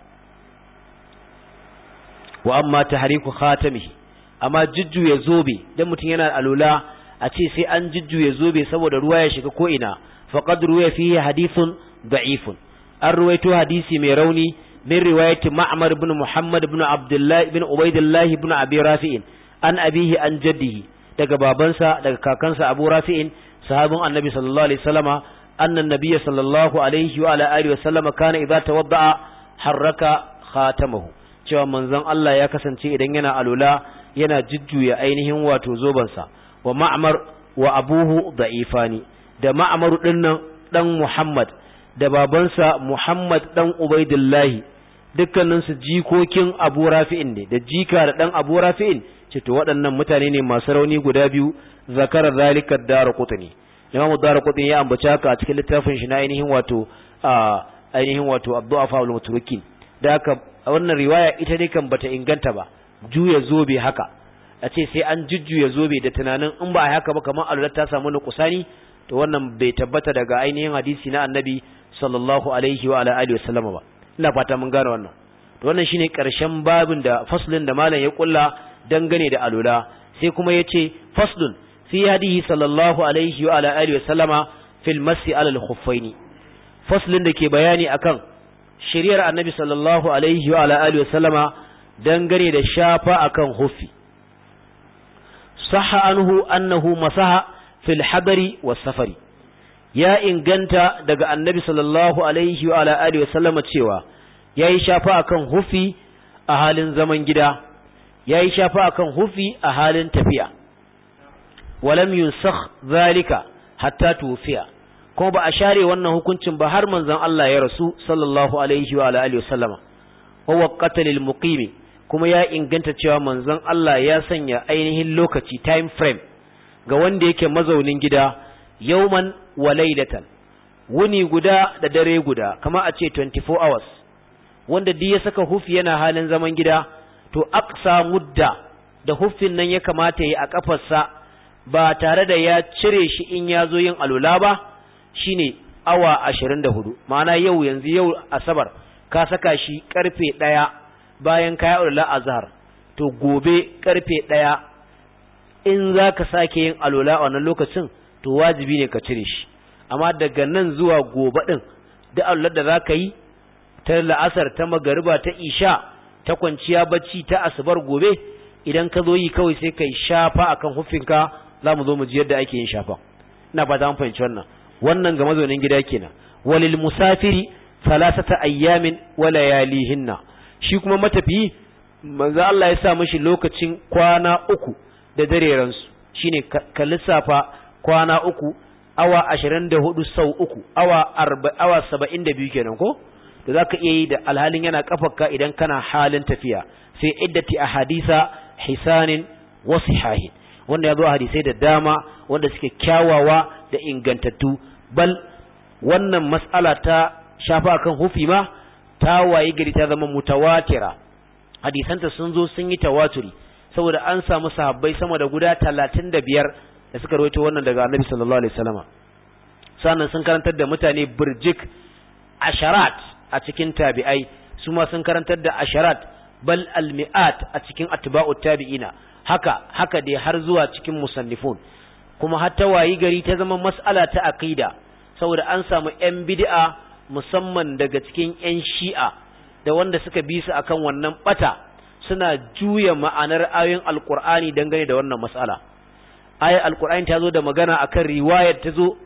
Wa amma tahriku khatamihi, amma jujjuya zobe dan mutum yana alula a ce sai an jujjuya zobe saboda ruwa ya shiga ko ina, faqad ruwa fihi hadithun da'ifun, an ruwaito hadisi mai rauni min riwayati Ma'mar ibn Muhammad ibn Abdullah ibn Ubaydillah ibn Abi Rafi'in an abihi an jaddihi, daga babansa daga kakansa Abu Rafi'in sahabin Annabi sallallahu alaihi wasallama, anna an-nabiy sallallahu alaihi wa ala alihi wasallama kana idza tawadda'a harraka khatamahu, cewa manzon Allah ya kasance idan yana alula yana jujjuya ainihin wato zobansa. Wa Ma'mar wa abuhu da'ifani, da Ma'mar dinnan dan Muhammad da babansa Muhammad dan Ubaidillah, dukkanin su jikokin Abu Rafi'in ne, da jika da dan Abu Rafi'in, ce to waɗannan mutane ne masu rauni guda biyu. Zakara zalika Daraqutni, Imam Daraqutni ya ambaci haka a cikin littafin shi na ainihin wato Ad-Du'afa wal Mutrukin. Da haka wannan riwaya ita dai kan bata inganta ba, juya zobe haka a ce sai an jujjuya zobe da tunanin in ba a haka ba kamar alulat ta samu nukusani, to wannan bai tabbata daga ainihin hadisi na Annabi sallallahu alaihi wa alihi wasallam ba. Ina fata mun gane wannan. To wannan shine karshen babin da faslin da malam ya kulla dangane da alula. Sai kuma yace faslun fi hadihi sallallahu alaihi wa alihi wasallama fil masi ala al-khuffaini, faslin da ke bayani akan shari'ar Annabi sallallahu alaihi wa alihi wasallama dangane da shafa akan hufi. Sahha anhu annahu masaha fil hadari was safari, ya inganta daga Annabi sallallahu alaihi wa alihi wasallama cewa yayi shafa akan hufi a halin zaman gida, yayi shafa akan hufi a halin tafiya. Walam yunsakh zalika hatta tufiya, kuma ba a share wannan hukuncin ba har manzon Allah ya rasu sallallahu alaihi wa alihi wasallama. Wa waqata lil muqimi, kuma ya inganta cewa manzon Allah ya sanya ainihin lokaci, time frame, ga wanda yake mazaunin gida, yawman wa laylatan, wuni guda da dare guda, kama a ce 24 hours. Wanda duk ya saka hufi yana halin zaman gida, to aqsa mudda da hufin nan ya kamata yi a kafarsa ba tare da ya cire shi in ya zo yin alula ba, shine awa 24. Ma'ana yanzu yau Asabar ka saka shi karfe 1 bayan ka yi alula azhar, to gobe karfe 1 in za ka sake yin alula a wannan lokacin, to wajibi ne ka cire shi. Amma daga nan zuwa gobe din, da alular da za ka yi ta la'asar, ta magariba, ta isha, ta kwanciya bacci, ta asubar gobe, idan ka zo yi kawai sai kai shafa akan hufinka. Za mu zo mu ji yadda ake yin shafa. Ina fata an fahimci wannan. Wannan ga mazaunin gida kenan. Walil musafiri 3 ayyamin wa layalihinna, shi kuma matafiyi manzo Allah ya sa mishi lokacin kwana 3 da dareran su, shine ka lissafa kwana 3 awa 24 sau 3 awa 72 kenan ko, da zaka iya yi da alhalin yana kafarka idan kana halin tafiya. Sai iddati ahadisa hisanin wa sihahin, wanda ya zo hadisai da dama wanda suke kyawawa da ingantattu. Bal wannan mas'ala ta shafa akan hufi ma ta waye gari ta zama mutawatira, hadisanta sun zo sun yi tawaturi saboda an samu sahabbai sama da guda 35 da suka rawaito wannan daga Annabi sallallahu alaihi wasallam. Sannan sun karantar da mutane burjik asharat a cikin tabi'ai, su ma sun karantar da asharat bal almi'at a cikin atba'ut tabi'ina, haka dai har zuwa cikin musannifun. Kuma hatta wayi gari ta zama mas'ala ta aqida saboda an samu ƴan bid'a musamman daga cikin ƴan shi'a da wanda suka bi su akan wannan bata suna juya ma'anar ayoyin alqur'ani dangane da wannan mas'ala. Ayar alqur'ani ta zo da magana akan riwayar ta zo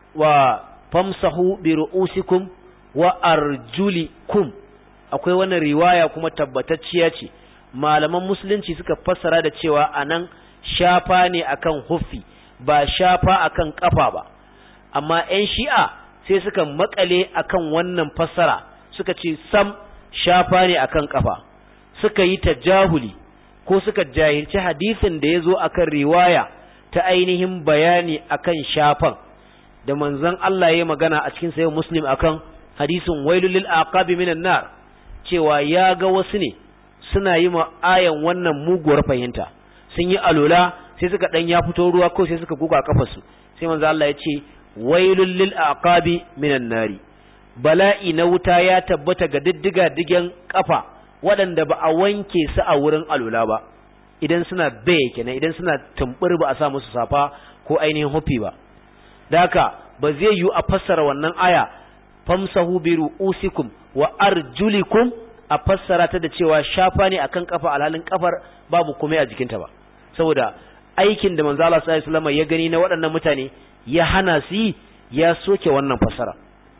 wa famsahu bi ru'usikum wa arjulikum, akwai wannan riwaya kuma tabbatacciya ce. Malaman musulunci suka fassara da cewa anan shafa ne akan huffi ba shafa akan kafa ba, amma ƴan shi'a sai suka makale akan wannan fassara suka ce sam shafa ne akan kafa, suka yi tajahuli ko suka jahilci hadisin da yazo akan riwaya ta ainihin bayani akan shafan da manzon Allah ya magana a cikin sahih Muslim akan hadisin wailul lil aqabi minan nar, cewa ya ga wasu ne suna yi ma ayan wannan muguwar fahimta, sun yi alola sai suka dan ya fito ruwa ko sai suka guga kafarsu, sai manzo Allah ya ce wailul lil aqabi minan nari, bala'i na wuta ya tabbata ga diddiga digen kafa waɗanda ba a wanke su a wurin alola ba, idan suna baye kenan, idan suna tumbur ba a sa musu safa ko ainihin hufi ba. Da haka ba zai yi a fassara wannan aya famsahu bi ru'usikum wa arjulikum a fassara ta da cewa shafa ne akan kafa alhalin kafar babu komai a jikinta ba, saboda aikin da manzo Allah sallallahu alaihi wasallam ya gani na waɗannan mutane ya hana su yi, ya soke wannan fassara.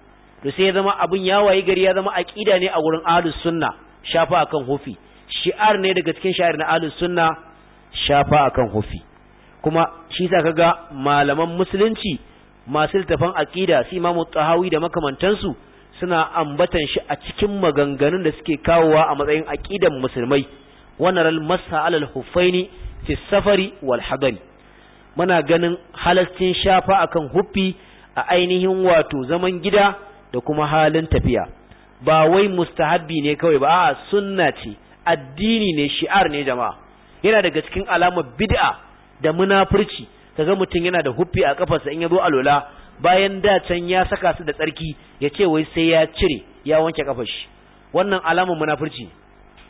To sai ya zama abun ya wayi gari ya zama aqida ne a wurin ahlus sunna shafa akan hufi, shi'ar ne daga cikin sha'ir na ahlus sunna shafa akan hufi. Kuma shi sa kaga malaman musulunci masu littafan aqida su Imam Tahawi da makamantansu suna ambatan shi a cikin maganganun da suke kawowa a matsayin aqidan musulmai. Wannan al-masha alal huffaini fi safari wal hadari, muna ganin halastin shafa akan huffi a ainihin wato zaman gida da kuma halin tafiya. Ba wai mustahabbi ne kawai ba, a'a sunna ce, addini ne, shi'ar ne jama'a. Yana daga cikin alamar bid'a da munafurci kaga mutum yana da huffi a kafarsa in yazo alola, bayan da can ya saka su da tsarki ya ce wai sai ya cire ya wanke kafar shi. Wannan alamar munafurci ne.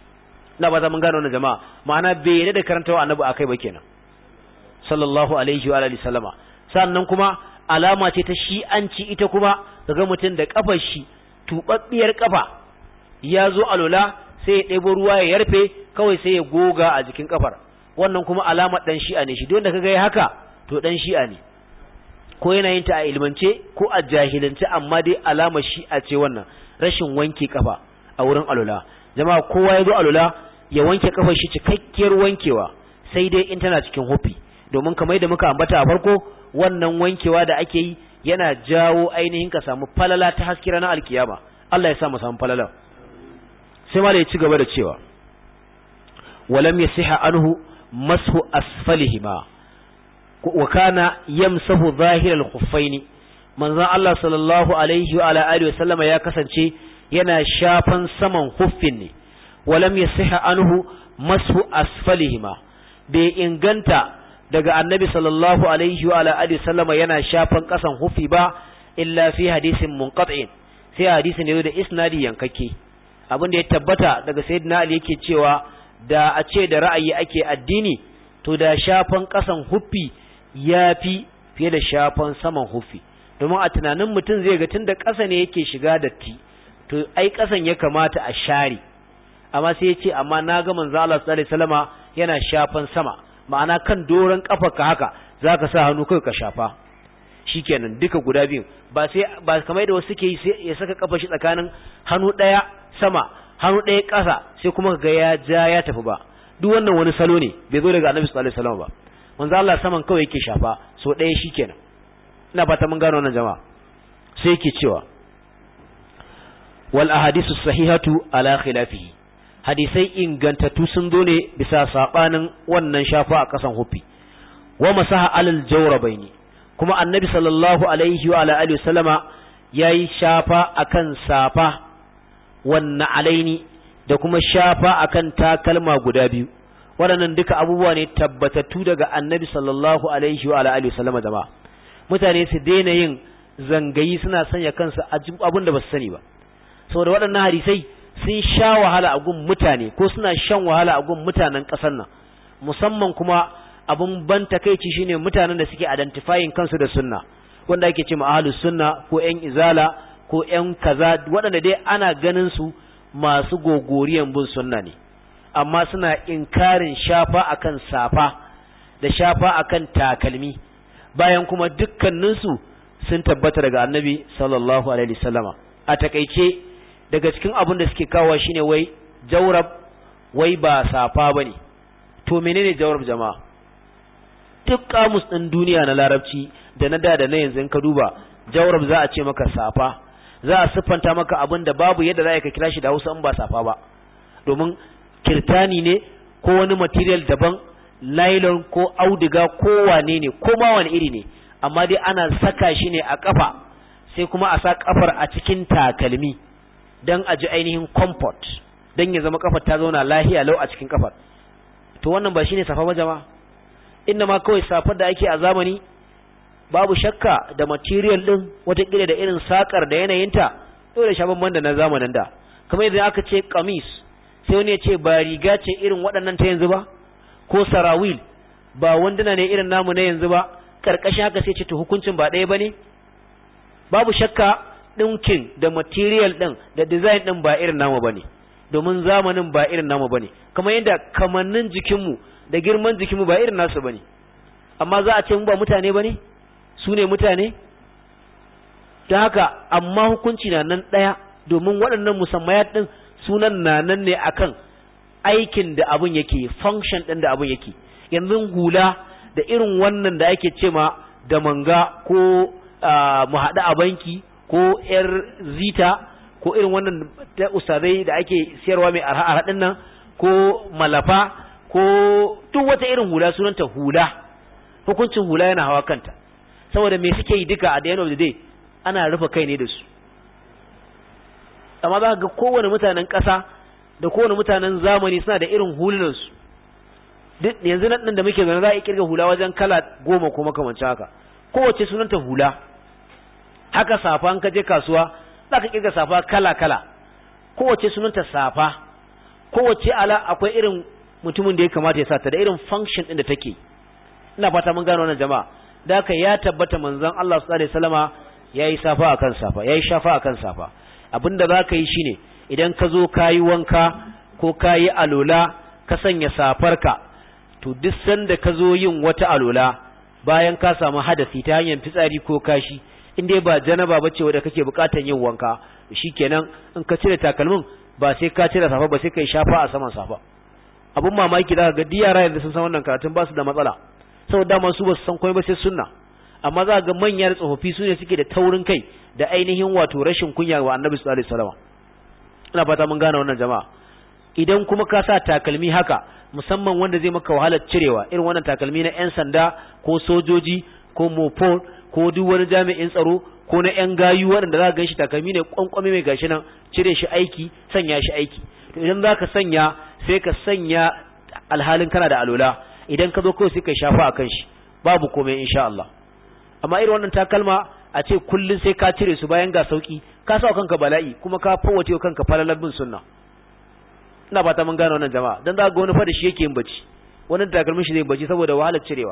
Na ba za mun gano wannan jama'a, ma'ana bai yarda da karantawa annabi akai ba kenan sallallahu alaihi wa alihi sallama. Sannan kuma alama ce ta shi'anci ita kuma kaga mutum da kafar shi tubabbiyar kafa ya zo alola sai ya ɗebo ruwa ya yarfe kawai sai ya goga a jikin kafar. Wannan kuma alamar dan shi'a ne shi, don da kaga haka to dan shi'a ne, ko yana yin ta a ilmance ko a jahilance, amma dai alamar shi'a ce wannan, rashin wanke kafa a wurin alola. Jama'a kowa ya zo alola ya wanke kafar shi cikakkiyar wankewa, sai dai in tana cikin hufi, domin kamar yadda muka ambata a farko, wannan wankewa da ake yi yana jawo ainihin ka samu falala ta haske ranar alkiyama. Allah ya sa mu samu falala. Sai ma da ya ci gaba da cewa walam yasiha anhu mashu asfalihima wa kana yamsahu zahiral khuffaini. Manzon Allah sallallahu alaihi wa ala alihi wa sallama ya kasance yana shafan saman huffin ne. Walam yasiha anhu mashu asfalihima, bai inganta daga annabi sallallahu alaihi wa ala alihi sallama yana shafan kasan hufi ba illa fi hadisin munqati'in, sai hadisin ne da isnadi yankakke. Abin da ya tabbata daga sayyidina Ali yake cewa da a ce da ra'ayi ake addini to da shafan kasan hufi yafi fiye da shafan saman hufi, domin a tunanin mutum zai ga tunda kasa ne yake shiga datti to ai kasan ya kamata a share, amma sai ya ce amma na ga manzo Allah sallallahu alaihi wasallama yana shafan sama, ma'ana kan doron kafarka haka zaka sa hannu kai ka shafa shikenan duka guda biyu, ba kamar da wasu suke yi sai ya saka kafar shi tsakanin hannu daya sama hannu daya ƙasa sai kuma ga ya ja ya tafi ba. Duk wannan wani salo ne, bai zo daga Annabi sallallahu alaihi wasallam ba. Manzo Allah saman kawai yake shafa so daya shikenan. Ina fata mun gano wannan jama'a. Sai yake cewa wal ahadithu sahihatu ala khilafihi, hadisai ingantattu sun zo ne bisa sabanin wannan shafa a kasan hufi. Wa masaha alal jawrabaini, kuma annabi sallallahu alaihi wa alihi wasallama yayi shafa akan safa wanna alaini da kuma shafa akan takalma guda biyu. Waɗannan duka abubuwa ne tabbatattu daga Annabi sallallahu alaihi wa alihi wasallam jama'a. Mutane su daina yin zangayi suna sanya kansu a abin da ba su sani ba, saboda waɗannan hadisai sun sha wahala a gun mutane ko suna shan wahala a gun mutanen ƙasar nan, musamman kuma abin ban takeici shine mutanen da suke identifying kansu da sunna, wanda ake ce ahlus sunna ko ƴan izala ko ƴan kaza, waɗanda dai ana ganin su masu gogoriyan bin sunna ne, amma suna inkarin shafa akan safa da shafa akan takalmi, bayan kuma dukkaninsu sun tabbata daga Annabi sallallahu alaihi wasallama. A takeice daga cikin abin da suke kawo shine wai jawrab wai ba safa bane. To menene jawrab jama'a? Duk kamus din duniya na larabci da na da na yanzu in ka duba jawrab za a ce maka safa, za a siffanta maka abin da babu yadda za ka kira shi da Hausa in ba safa ba, domin kirtani ne ko wani material daban, nylon ko auduga ko wane ne ko ma wani iri ne, amma dai ana saka shi ne a kafa, sai kuma a sa kafar a cikin takalmi dan a ji ainihin comfort, dan ya zama kafar ta zauna lahiya lau a cikin kafar. To wannan ba shine safa ba jama'a, inna ma kawai safar da ake a zamani babu shakka da material din watakila da irin sakar da yanayinta dole sha bamban da na zamanin da. Kamar idan aka ce kamis sai wani ya ce ba riga ce irin waɗannan ta yanzu ba, ko sarawil ba wanduna ne irin namu na yanzu ba, karkashin haka sai ce to hukuncin ba ɗaya bane. Babu shakka ɗinkin da material ɗin da design ɗin ba irin namu bane, domin zamanin ba irin namu bane, kamar yadda kamannin jikinmu da girman jikinmu ba irin nasu bane, amma za a ce mu ba mutane bane, su ne mutane. Ta haka amma hukunci na nan ɗaya, domin waɗannan musammayat ɗin sunan na nan ne akan aikin da abun yake, function ɗin da abun yake. Yanzu hula da irin wannan da ake ce ma da manga ko mu haɗu a banki ko yar zita ko irin wannan ta ustazai da ake siyarwa mai arha ɗin nan, ko malafa ko duk wata irin hula sunanta hula, hukuncin hula yana hawa kanta, saboda me suke yi duka a the end of the day ana rufe kai ne da su. Amma za ka ga kowane mutanen ƙasa da kowane mutanen zamani suna da irin hulunansu. Duk yanzu nan da muke zaune za a kirga hula wajen kala 10 ko makamancin haka, kowace sunanta hula. Haka safa an ka je kasuwa za ka kirga safa kala-kala, kowace sunanta safa, kowace ala akwai irin mutumin da ya kamata ya sata da irin function ɗin da take. Ina fata mun gano wannan jama'a. Da haka ya tabbata manzon Allah sallallahu alaihi wasallama yayi safa akan safa, yayi shafa akan safa. Abinda za ka yi shine idan ka zo kayi wanka ko kayi alola ka sanya safarka, to duk sanda ka zo yin wata alola bayan ka samu hadasi ta hanyar fitsari ko kashi, in dai ba janaba bace wanda kake bukatar yin wanka, shikenan in ka cire takalmin ba sai ka cire safa ba, sai kai shafa a saman safa. Abun mamaki da ga diyara yanzu sun san wannan karatun ba su da matsala, saboda dama su ba su san komai ba sai sunna. Amma za ga manya da tsofaffi su ne suke da taurin kai da ainihin wato rashin kunya wa Annabi sallallahu alaihi wasallam. Ina fata mun gane wannan jama'a. Idan kuma ka sa takalmi haka, musamman wanda zai maka wahalar cirewa, irin wannan takalmi na 'yan sanda ko sojoji ko mopol ko duk wani jami'in tsaro ko na 'yan gayu waɗanda za ka ganshi takalmi ne kwankwami mai gashi nan, cire shi aiki, sanya shi aiki. To idan za ka sanya sai ka sanya alhalin kana da alola, idan ka zo kawai sai ka shafa akan shi, babu komai insha Allah. Amma irin wannan takalma a ce kullun sai ka cire su bayan ga sauki, ka sa kanka bala'i kuma ka fawwace kanka falalar bin sunna. Ina fata mun gane wannan jama'a, dan za ga wani fa da shi yake yin bacci, wani takalmin shi zai bacci saboda wahalar cirewa.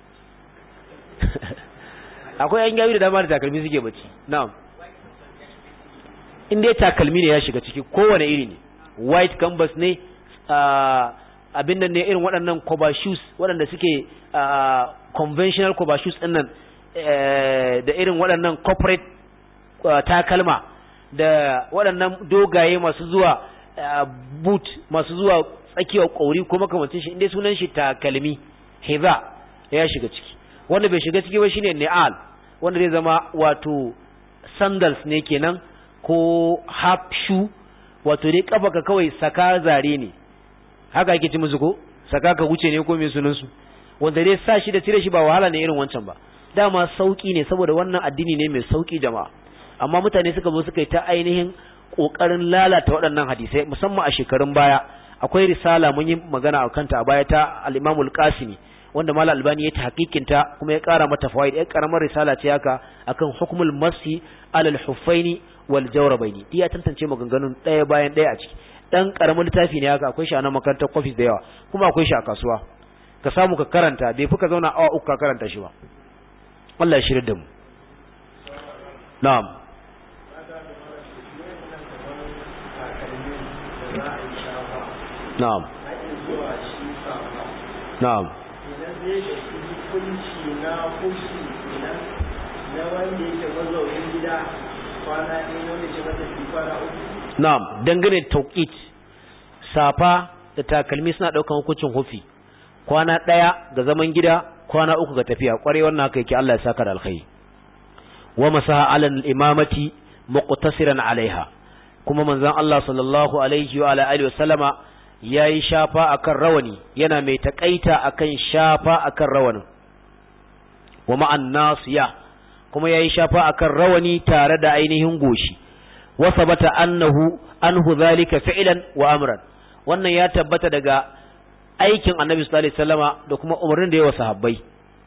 Akwai yan gawi da dama da takalmi suke bacci. Na'am, in dai takalmi ne ya shiga ciki kowane iri ne, white canvas ne, abin nan ne, irin waɗannan cover shoes waɗanda suke conventional cover shoes ɗin nan, da irin waɗannan corporate takalma, da waɗannan dogaye masu zuwa boot, masu zuwa tsakiyar ƙauri ko makamancin shi, inda sunan shi takalmi hiza ya shiga ciki. Wanda bai shiga ciki ba shine ni'al, wanda zai zama wato sandals ne kenan ko half shoe, wato dai kafa ka kawai saka zare ne, haka ake ci musu ko saka ka wuce ne ko me sunan su, wanda dai sa shi da cire shi ba wahala ne irin wancan ba, dama sauki ne saboda wannan addini ne mai sauki jama'a. Amma mutane suka zo suka yi ta ainihin kokarin lalata waɗannan hadisai musamman a shekarun baya. Akwai risala mun yi magana a kanta a baya ta al-Imam al-Qasimi wanda Malam Albani ya tahqiqinta kuma ya ƙara mata fawaid. Ya karamar risala ce haka akan hukmul masi alal huffaini wal jawrabaini. Ya tantance maganganun ɗaya bayan ɗaya a ciki. Dan karamin littafi ne haka, akwai shi a nan makarantar Kofis da yawa, kuma akwai shi a kasuwa. Ka samu ka karanta, bai fi ka zauna awa uku ka karanta shi ba. Allah ya shirya da mu. Na'am. Na'am. Na'am. Na'am, dangane tauqit safa da takalmi suna daukan hukuncin hufi. Kwana daya ga zaman gida, kwana uku ga tafiya. Kware wannan haka yake, Allah ya saka da alkhairi. Wa masaha alal imamati muqtasiran alaiha. Kuma manzon Allah sallallahu alaihi wa alihi wa sallama yayi shafa akan rawani, yana mai takaita akan shafa akan rawanin. Wa ma'an nasiya, kuma yayi shafa akan rawani tare da ainihin goshi. Wa sabata anhu zalika fi'lan wa amran. Wannan ya tabbata daga aikin Annabi sallallahu alaihi wasallama da kuma umarnin da yawa sahabbai.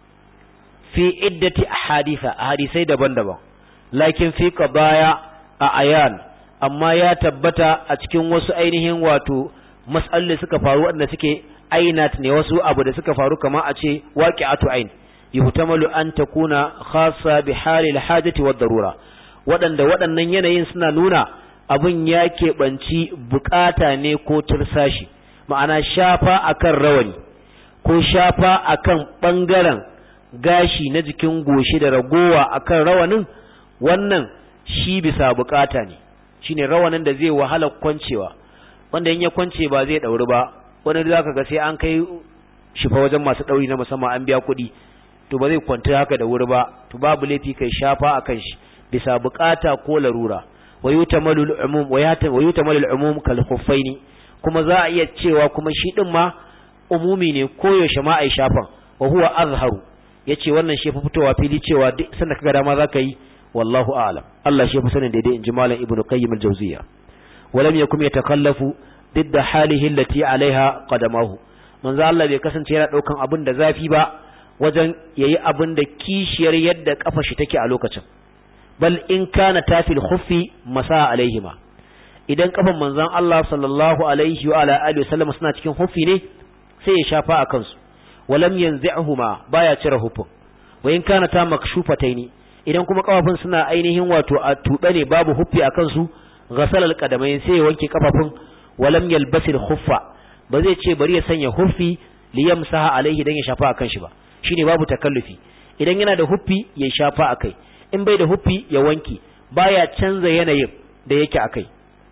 Fi iddati ahadisai daban-daban. Lakin fi qadaya a ayan, amma ya tabbata a cikin wasu ainihin wato mas'aloli suka faru wanda suke ainat ne, wasu abu da suka faru kamar a ce waqi'atu ain. Yuhtamalu an takuna khassa bi halil hajati wad darura. Waɗannan yanayin suna nuna abin ya keɓanci bukata ne ko tursashi, ma'ana shafa akan rawani ko shafa akan ɓangaren gashi na jikin goshi da ragowa akan rawanin, wannan shi bisa bukata ne. Shine rawanin da zai wahala kwancewa, wanda in ya kwance ba zai ɗauri ba, wani za ka ga sai an kai shi fa wajen masu ɗauri na musamman an biya kuɗi, to ba zai kwanta haka da wuri ba, to babu laifi kai shafa akan shi bisa bukata ko larura. wa yutamalu al-umum kal khuffaini, kuma za a iya cewa kuma shi din ma umumi ne koyaushe ma ai shafan. wa huwa azharu, yace wannan shi fa fitowa fili cewa duk sanda kaga dama zaka yi, wallahu a'lam. Allah shi fa sanin daidai, inji malam ibnu qayyim al-jawziyya. walam yakum yatakallafu didda halihi allati alaiha qadamahu. manzo Allah bai kasance yana daukan abin da zafi ba wajen yayi abin da kishiyar yadda kafa shi take a lokacin. bal in kana tafil khuffi masa alaihima, idan kafan manzon Allah sallallahu alaihi wa ala alihi wasallam suna cikin huffi ne sai ya shafa a kansu. walam yanzi'huma, baya cire huffin. wa in kana ta makshufataini, idan kuma kafafun suna ainihin wato a tube ne babu huffi a kansu, ghasal alqadamain, sai ya wanke kafafun. walam yalbasil khuffa, ba zai ce bari ya sanya huffi liyamsaha alaihi dan ya shafa akan shi ba, shine babu takallufi. idan yana da huffi ya shafa akai, in bai da huffi ya wanke, baya canza yanayin da yake akai.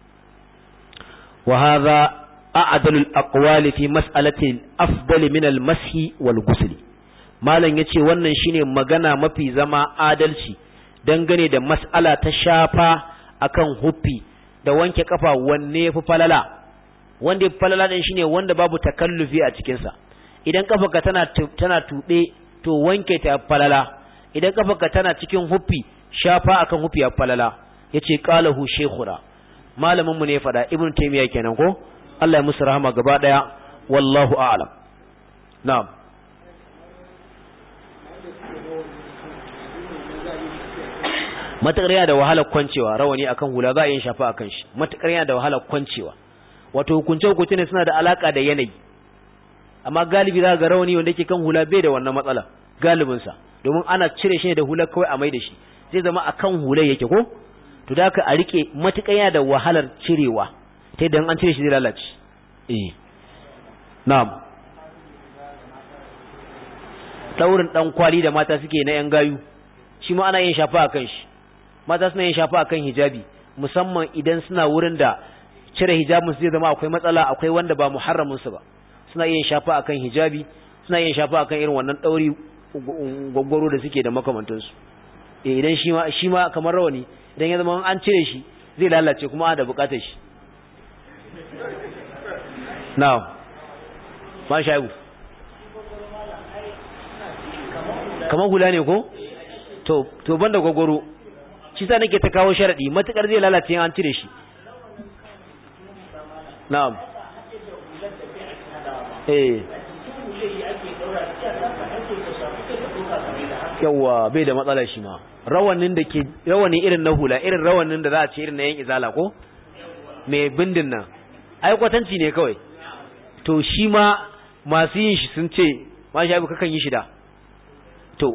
wa hadha a'dalul aqwali fi mas'alati afdal min al-mashi wal ghusl. malan yace wannan shine magana mafi zama adalci dangane da mas'ala ta shafa akan huffi da wanke kafa, wanne yafi falala. wanda yafi falala din shine wanda babu takallufi a cikin sa. idan kafarka tana tube to wanke ta falala, idan kafarka tana cikin huffi shafa akan huffi ya falala. yace qalahu shaykhuna, malamin mu ne ya fada, ibnu taymiya kenan ko, Allah ya musu rahama gaba daya, wallahu a'lam. na'am. matakar yana da wahalar kwancewa, rawani akan hula za a yin shafa akan shi, matakar yana da wahalar kwancewa. wato hukunce ne suna da alaka da yanayi, amma galibi za ga rawani wanda yake kan hula bai da wannan matsala galibinsa, domin ana cire shi ne da hula kawai a mai da shi, zai zama akan hula yake ko, to da ka a rike matuƙa yana da wahalar cirewa ta yadda an cire shi zai lalace. Na'am. Daurin dan kwali da mata suke na yan gayu, shi ma ana yin shafa akan shi. Mata suna yin shafa akan hijabi, musamman idan suna wurin da cire hijabin su zai zama akwai matsala, akwai wanda ba muharramin su ba, suna yin shafa akan hijabi, suna yin shafa akan irin wannan dauri gwaggwaro da suke da makamantansu. Idan shi ma kamar rawani, idan ya zama an cire shi zai lalace kuma ana da bukatar shi. Now, ma shaibu kamar hula ne ko? To banda gwaggwaro, shi sa nake ta kawo sharadi, matukar zai lalace an cire shi, na'am yawa bai da matsala shi ma rawani irin na hula irin rawanin da za a ce irin na yan izala ko mai bindin nan ai kwatanci ne kawai to shi ma masu yin shi sun ce ma shi kakan yi shi da to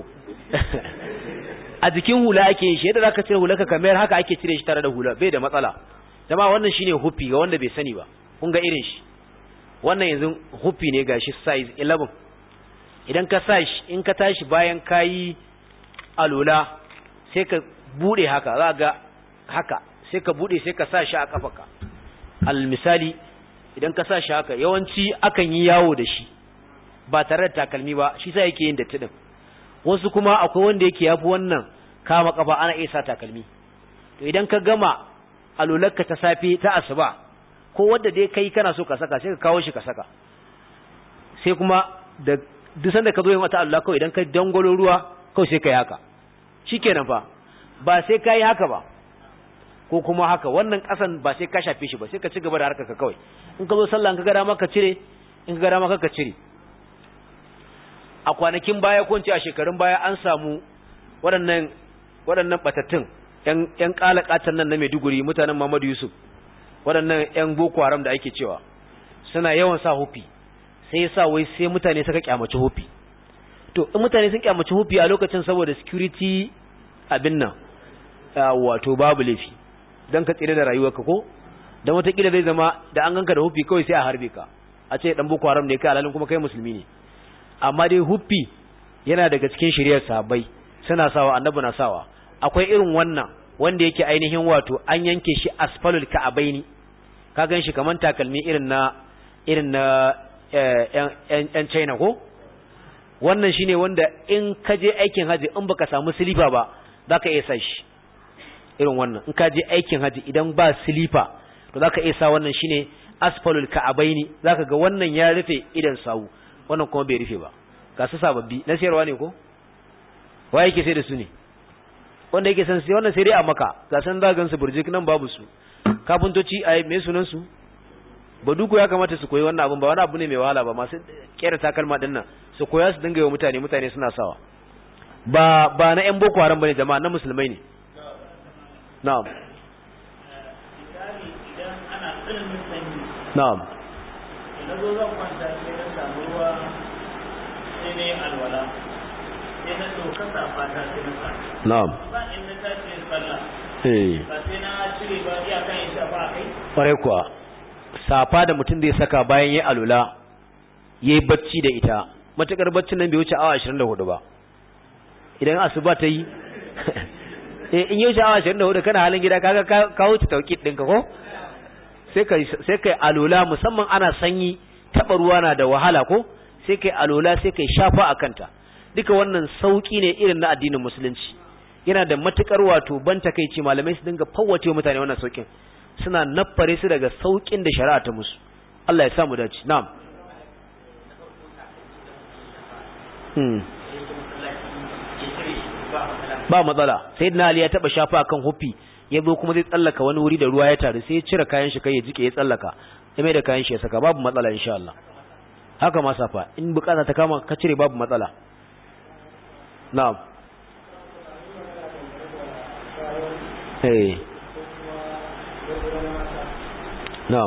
a jikin hula ake yin shi yadda zaka cire hula ka kamar haka ake cire shi tare da hula bai da matsala jama'a wannan shine huffi ga wanda bai sani ba kun ga irin shi wannan yanzu huffi ne gashi size 11 idan ka sa shi in ka tashi bayan kayi alola sai ka bude haka za ga haka sai ka bude sai ka sa shi a kafarka al misali idan ka sa shi haka yawanci akan yi yawo da shi ba tare da takalmi ba shi sai yake yin datti din wasu kuma akwai wanda yake yafi wannan kama kafa ana iya sa takalmi to idan ka gama alolarka ta safe ta asuba ko wanda dai kai kana so ka saka sai ka kawo shi ka saka sai kuma da duk sanda ka zo yin wata Allah kawai idan ka dangwalo ruwa kawai sai ka yi haka shikenan fa ba sai ka yi haka ba ko kuma haka wannan kasan ba sai ka shafe shi ba sai ka ci gaba da harkar ka kawai in ka zo sallah in ka ga dama ka cire in ka ga dama ka cire a kwanakin baya ko a shekarun baya an samu waɗannan batattun ƴan kalakatan nan na Maiduguri mutanen Muhammadu Yusuf waɗannan ƴan Boko Haram da ake cewa suna yawan sa hufi sai yasa wai sai mutane suka kyamaci hufi to in mutane sun kyamaci hufi a lokacin saboda security abin nan wato babu laifi dan ka tsire da rayuwarka ko dan wata kila zai zama da an ganka da hufi kawai sai a harbe ka a ce dan Boko Haram ne kai alalin kuma kai musulmi ne amma dai huffi yana daga cikin shiriyar sahabbai suna sawa annabi na sawa akwai irin wannan wanda yake ainihin wato an yanke shi asfalul ka'abaini ka gan shi kaman takalmi irin na yan China ko wannan shine wanda in ka je aikin haji in baka samu silifa ba zaka iya sa shi irin wannan in ka je aikin haji idan ba silifa to zaka iya sa wannan shine asfalul ka'abaini zaka ga wannan ya rufe idan sawu wannan kuma bai rufe ba ga su sababbi na sayarwa ne ko waye yake sai da su ne wanda yake san sai wannan sai dai a maka ga san zagan su burjik nan babu su kafintoci ai me sunan su baduku ya kamata su koyi wannan abun ba wani abu ne mai wahala ba masu kera takalma din nan su koya su dinga yi wa mutane suna sawa ba na yan Boko Haram bane jama'a na musulmai ne na'am na'am idan zo zan kwanta sai na samu ruwa sai na yi alwala sai na ɗauka safata sai na sa na'am ba in na tashi yin sallah ba sai na cire ba iyakan yin shafa a kai ƙwarai kuwa safa da mutum zai saka bayan ya alwala ya yi bacci da ita matuƙar baccin nan bai wuce awa 24 ba idan asuba ta yi in yi wuce awa 24 kana halin gida kaga ka wuce tauƙid ɗinka ko sai kai alola musamman ana sanyi taɓa ruwa na da wahala ko sai kai alola sai kai shafa a kanta duka wannan sauki ne irin na addinin musulunci yana da matukar wato ban takeici malamai su dinga fawwace mutane wannan saukin suna naffare su daga saukin da shari'a ta musu Allah ya sa mu dace na'am ba matsala sayyidina Ali ya taba shafa akan hufi ya zo kuma zai tsallaka wani wuri da ruwa ya taru sai ya cire kayan shi kai ya jike ya tsallaka ya mai da kayan shi ya saka babu matsala insha Allah haka ma safa in bukata ta kama ka cire babu matsala na'am na'am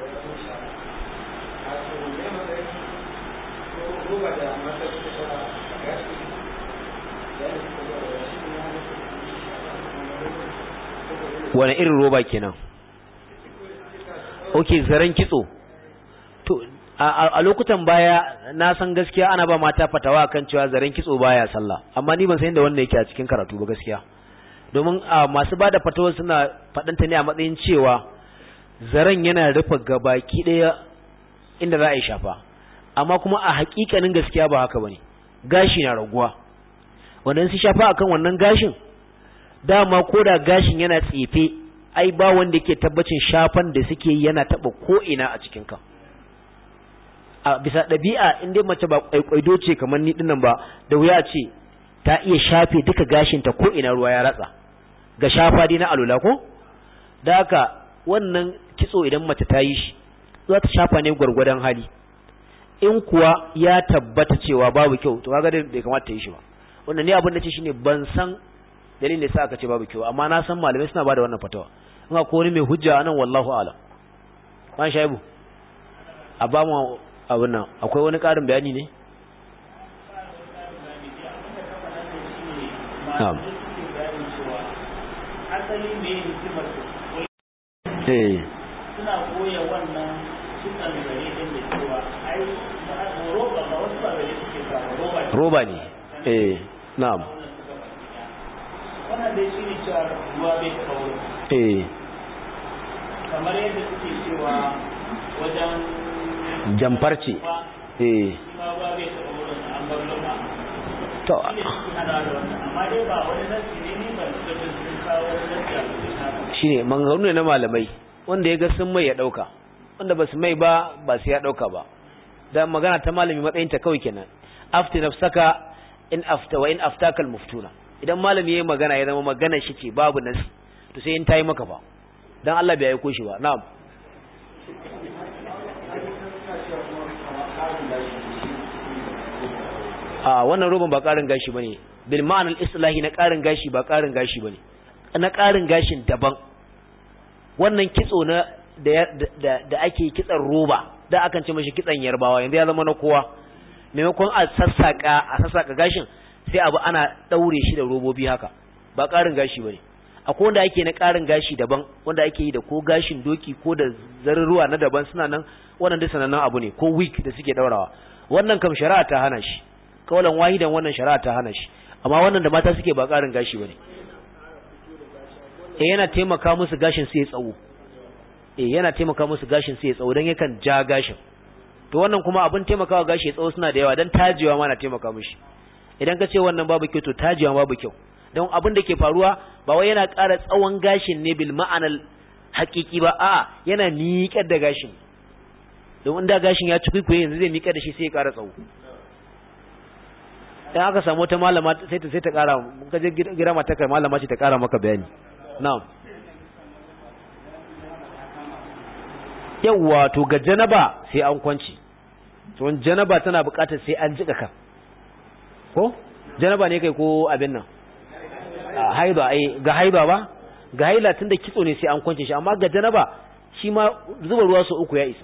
wani irin roba kenan okay zaren kitso to a lokutan baya na san gaskiya ana ba mata fatawa kan cewa zaren kitso baya sallah amma ni ban san da wanda yake a cikin karatu ba gaskiya domin masu bada fatawa suna fadanta ne a matsayin cewa zaren yana rufe gabaki daya inda za a yi shafa amma kuma a hakikanin gaskiya ba haka bane gashi na raguwa wanda su shafa akan wannan gashin dama koda gashin yana tsefe ai ba wanda yake tabbacin shafan da suke yi yana taba ko ina a cikin ka a bisa dabi'a in dai mace ba kwaikwaido ce kamar ni dinnan ba da wuya ce ta iya shafe duka gashin ta ko ina ruwa ya ratsa ga shafa dai na alula ko da haka wannan kitso idan mace ta yi shi za ta shafa ne gwargwadon hali. In kuwa ya tabbata cewa babu kyau to kaga bai kamata ta yi shi ba. Wannan ne abin da ce shine ban san dalilin da yasa aka ce babu kyau, amma na san malamai suna bada wannan fatawa. In akwai wani mai hujja anan wallahu a'lam. Ban shaibu a ba mu abin nan akwai wani ƙarin bayani ne? Na'am. Asali me hikimar suna koya wannan kitsan gare din da cewa ai roba ba wasu ba gare suke sa roba ne. Na'am. Wannan dai shine cewa ruwa bai taɓa wurin. Kamar yadda suke cewa wajen jamfarci. Ma ba bai taɓa wurin an bar loma. To. Amma dai ba wani nasi ne ba su da sun kawo nasi a cikin shine maganganu ne na malamai, wanda ya ga sun mai ya dauka, wanda ba su mai ba su ya dauka ba. Dan magana ta malami matsayin ta kawai kenan. Afti nafsaka in aftakal muftuna. Idan malami yayin magana ya zama magana shi ce babu nasi, to sai in tayi maka ba. Dan Allah bai aiko shi ba. Na'am. Wannan roban ba karin gashi bane. Bil ma'anal islahi na karin gashi ba karin gashi bane. Na karin gashin daban. Wannan kitso na da ake kitsan roba, da akan ce mashi kitsan yarbawa, yanzu ya zama na kowa. Maimakon a sassaka gashin sai abu ana daure shi da robobi haka. Ba karin gashi bane. Akwai wanda ake na karin gashi daban, wanda ake yi da ko gashin doki ko da zarruwa na daban suna nan, wannan duk sanannen abu ne, ko wig da suke daurawa. Wannan kam shari'a ta hana shi. Kawalan wahidan wannan shari'a ta hana shi. Amma wannan da mata suke ba karin gashi bane. Yana taimaka musu gashin sai ya tsawo. Yana taimaka musu gashin sai ya tsawo dan yakan ja gashin. To wannan kuma abin taimakawa gashi ya tsawo suna da yawa, dan tajewa ma na taimaka mishi. Idan ka ce wannan babu kyau to tajewa babu kyau. Don abin da ke faruwa ba wai yana ƙara tsawon gashin ne bil ma'anal haƙiƙi ba, a'a yana miƙar da gashin. Don inda gashin ya ci kuikuye yanzu zai miƙar da shi sai ya ƙara tsawo. Dan aka samu wata malama sai ta ƙara, ka je gira mata kai malama ce ta ƙara maka bayani. Na'am. Yawwa to ga janaba sai an kwanci. To janaba tana buƙatar sai an jika ka. Ko? Janaba ne kai ko abin nan? Haida ga haida ba? Ga haila tunda kitso ne sai an kwance shi, amma ga janaba shi ma zuba ruwa so uku ya isa.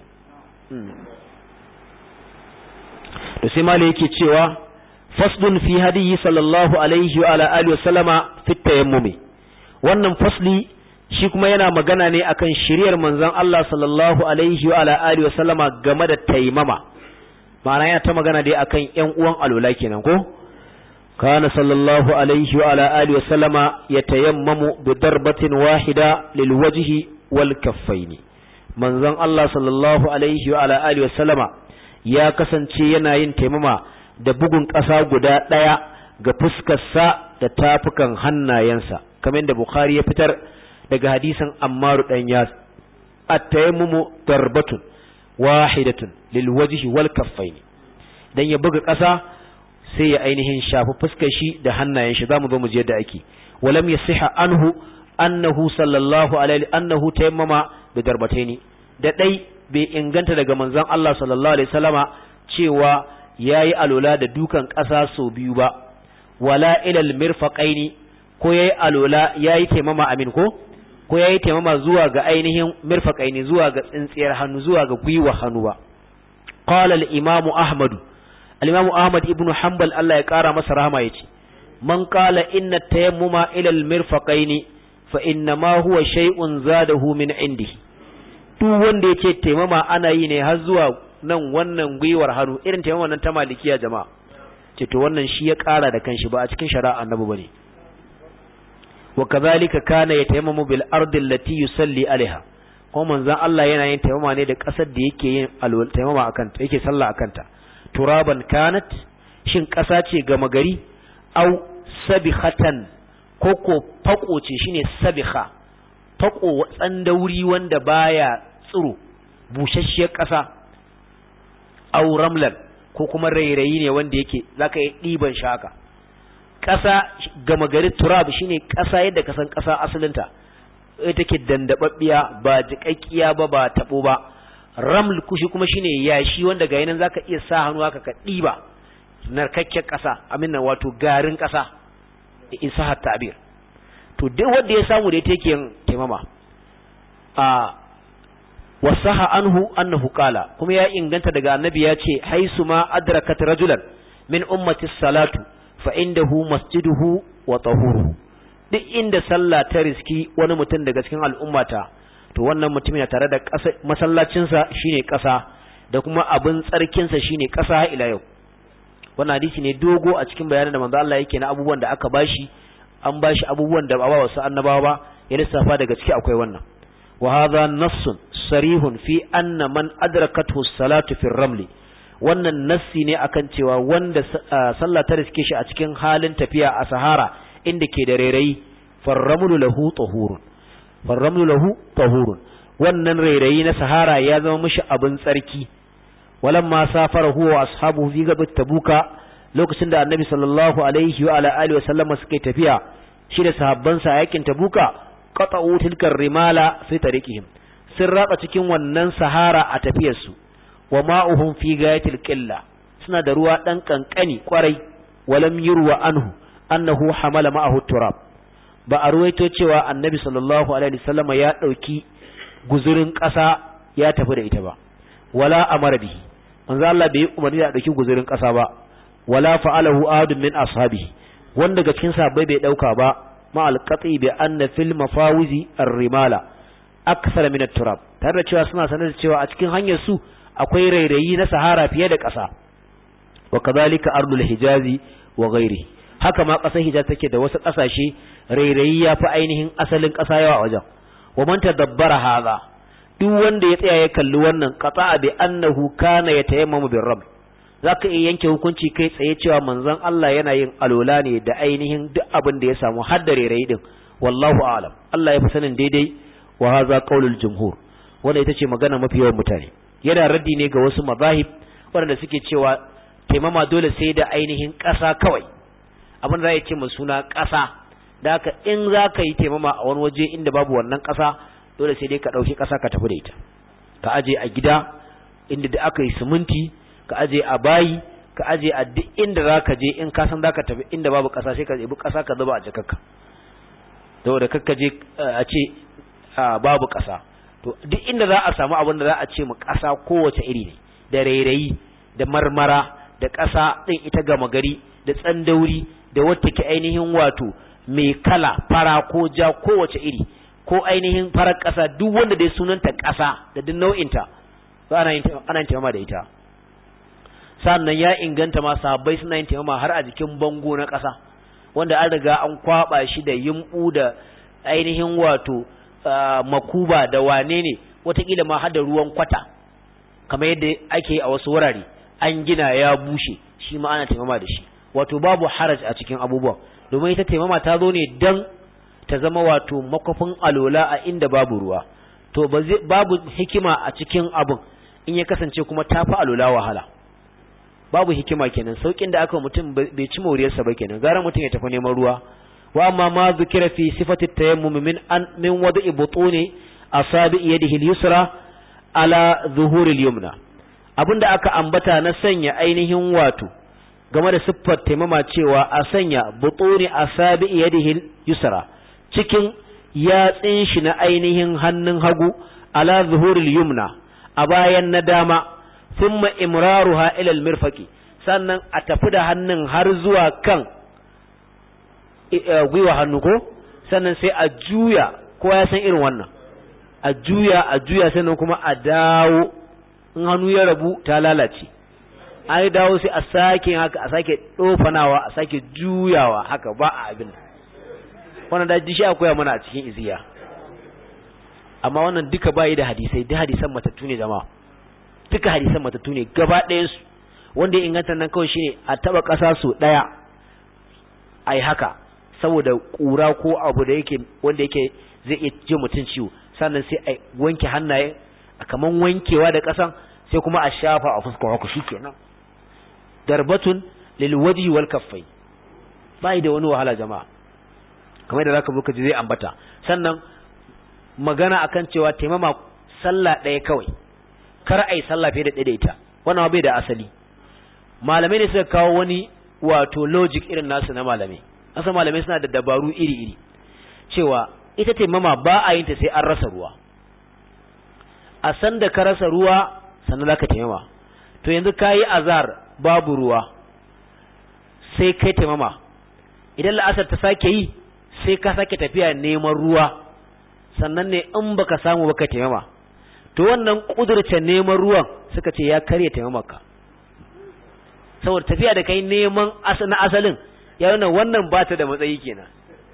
To sai malai yake cewa faslun fi hadiyi sallallahu alaihi wa ala alihi wa sallama fi tayammumi. Wannan fasli shi kuma yana magana ne akan shiriyar manzon Allah sallallahu alaihi wa ala alihi wa sallama game da taimama. Ma'ana yana ta magana dai akan ƴan uwan alwala kenan ko? Kana sallallahu alaihi wa ala alihi wa sallama yatayammamu bi darbatin wahida lil wajhi wal kaffaini. Manzon Allah sallallahu alaihi wa ala alihi wa sallama ya kasance yana yin taimama da bugun ƙasa guda ɗaya ga fuskarsa da tafukan hannayensa, kamar da Bukhari ya fitar daga hadisin Ammar dan Yas. At-tayammumu darbatun wahidatun lil wajhi wal kaffaini. Dan ya buga ƙasa sai ya ainihin shafi fuskar shi da hannayen shi, zamu zo mu je yadda ake. Walam yasiha annahu sallallahu alaihi annahu tayammama bi darbataini. Da dai bai inganta daga manzon Allah sallallahu alaihi wasallama cewa yayi alola da dukan ƙasa so biyu ba, wala ilal mirfaqaini, ko yayi alola yayi taimama amin ko yayi taimama zuwa ga ainihin mirfaqaini, zuwa ga tsintsiyar hannu, zuwa ga gwiwa hannu ba. Qala al-imam Ahmad ibn Hanbal Allah ya kara masa rahama yace, man qala inna tayammuma ila al-mirfaqaini fa inna ma huwa shay'un zadahu min indihi. Duk wanda yace taimama ana yi ne har zuwa nan wannan gwiwar hannu, irin taimama nan ta malikiya jama'a, ce to wannan shi ya kara da kanshi, ba a cikin shari'a annabi bane. Wa kadhalika kana yatayammamu bil ardi allati yusalli alaiha, kuma manzon Allah yana yin taimama ne da kasar da yake yin taimama akan ta, yake sallah akan ta. Turaban kanat, shin kasa ce gama gari, au sabihatan, koko fako ce, shine sabiha, fako tsandauri wanda baya tsiro, bushashshiyar kasa, au ramlan, ko kuma rairayi ne wanda yake zaka yi diban shaka. Kasa gama gari turab shine kasa yadda ka san kasa asalinta, ita take dandababbiya, ba jiƙaƙƙiya ba tabo ba, raml kushi kuma shine yashi wanda ga yanan zaka iya sa hannu haka ka diba narkakken kasa aminna wato garin kasa isa ta'bir to duk wanda ya samu da yake yin taimama wasaha annahu qala kuma ya inganta daga annabi ya ce haisu ma adrakat rajulan min ummati salatu fa indahu masjiduhu wa tahuruhu duk inda sallah ta riski wani mutum daga cikin al'ummata to wannan mutum yana tare da masallacinsa shine ƙasa da kuma abin tsarkinsa shine ƙasa ila yau wannan hadisi ne dogo a cikin bayanin da manzo Allah yake na abubuwan da aka bashi an bashi abubuwan da ba wasu annabawa ba ya lissafa daga ciki akwai wannan wa hadha nassun sarihun fi anna man adrakathu as-salatu fi ar-ramli wannan nassi ne akan cewa wanda sallah ta riske shi a cikin halin tafiya a sahara inda ke da rairayi farramlu lahu tahurun wannan rairayi na sahara ya zama mishi abin tsarki walamma safara huwa wa ashabuhu fi gabat tabuka lokacin da annabi sallallahu alaihi wa ala alihi wa sallama suka tafiya shi da sahabbansa a yakin tabuka qata'u tilkar rimala fi tariqihim sun raba cikin wannan sahara a tafiyarsu wa ma'uhum fi gayatil qilla suna da ruwa dan kankani kwarai walam yurwa annahu hamala ma'ahu turab ba a ruwaito cewa annabi sallallahu alaihi wasallam ya dauki guzurin ƙasa ya tafi da ita ba wala amara bihi manzo Allah bai umarni da dauki guzurin ƙasa ba wala fa'alahu ahadun min ashabihi wanda daga cikin sahabbai bai dauka ba ma alqati bi anna fil mafawizi ar-rimala akthar min at-turab tare da cewa suna sanar da cewa a cikin hanyar su akwai rairayi na sahara fiye da ƙasa wa kadhalika ardul hijazi wa ghairihi haka ma ƙasar hijaz take da wasu ƙasashe rairayi ya fi ainihin asalin ƙasa yawa wajen wa man tadabbara hadha duk wanda ya tsaya ya kalli wannan qata'a bi annahu kana yatayammamu bir rabb zaka iya yanke hukunci kai tsaye cewa manzon Allah yana yin alola ne da ainihin duk abin da ya samu har da rairayi din wallahu a'lam Allah ya fi sanin daidai wa hadha qaulul jumhur wanda ita ce magana mafi yawan mutane yana raddi ne ga wasu mazahib wanda suke cewa taimama dole sai da ainihin ƙasa kawai abin da ya ce mu suna ƙasa da haka in za ka yi taimama a wani waje inda babu wannan ƙasa dole sai dai ka ɗauki ƙasa ka tafi da ita ka aje a gida inda da aka yi siminti ka aje a bayi ka aje a duk inda za ka je in ka san za ka tafi inda babu ƙasa sai ka ɗebi ƙasa ka zuba a jakarka saboda kakka je a ce babu ƙasa to duk inda za a samu abin da za a ce mu ƙasa kowace iri ne da rairayi da marmara da ƙasa ɗin ita gama gari da tsandauri da wata ke ainihin wato mai kala fara ko ja kowace iri ko ainihin farar ƙasa duk wanda dai sunanta ƙasa da duk nau'inta ba ana yin taimama da ita sannan ya inganta ma sahabbai suna yin taimama har a jikin bango na ƙasa wanda an riga an kwaba shi da yimbu da ainihin wato makuba da wane ne watakila ma har da ruwan kwata kamar yadda ake a wasu wurare an gina ya bushe shi ma ana taimama da shi wato babu haraj a cikin abubuwan domin ita taimama ta zo ne dan ta zama wato makwafin alola a inda babu ruwa to babu hikima a cikin abun in ya kasance kuma ta fi alola wahala babu hikima kenan saukin da aka mutum bai ci moriyarsa ba kenan gara mutum ya tafi neman ruwa wa amma ma zikira fi sifati tayammum min wada'i butuni asabi yadihi al-yusra ala zuhuri al-yumna abinda aka ambata na sanya ainihin wato game da siffar taimama cewa a sanya butuni asabi yadihi yusra cikin yatsin shi na ainihin hannun hagu ala zuhuril yumna a bayan na dama thumma imraruha ila almirfaqi sannan a tafi da hannun har zuwa kan gwiwa hannu ko sannan sai a juya ko ya san irin wannan a juya sannan kuma a dawo in hannu ya rabu ta lalace ai dawo sai a sake haka a sake dofanawa a sake juyawa haka ba a abin wannan da dishi akwai mana a cikin iziya amma wannan duka bai da hadisai da hadisan matattu ne jama'a duka hadisan matattu ne gaba ɗayan su wanda ya inganta nan kawai shine a taba ƙasa so daya ai haka saboda kura ko abu da yake wanda yake zai iya ji mutun ciwo sannan sai a wanke hannaye kaman wankewa da ƙasan sai kuma a shafa a fuskar haka shikenan darbatun lil wajhi wal kaffai bai da wani wahala jama'a kamar da zaka buka ji zai ambata sannan magana akan cewa taimama sallah ɗaya kawai kar ai sallah fiye da ɗaya da ita, wannan bai da asali. Malamai ne suka kawo wani wato logic irin nasu na malamai. Asa malamai suna da dabaru iri-iri cewa ita taimama ba a yin ta sai an rasa ruwa. A san da ka rasa ruwa sannan zaka taimama. To yanzu kayi azhar babu ruwa sai kai taimama. Idan la'asar ta sake yi sai ka sake tafiya neman ruwa sannan ne in baka samu baka taimama. To wannan kudurce neman ruwan suka ce ya karya taimamarka. Saboda tafiya da kai neman na asalin ya nuna wannan ba ta da matsayi kenan.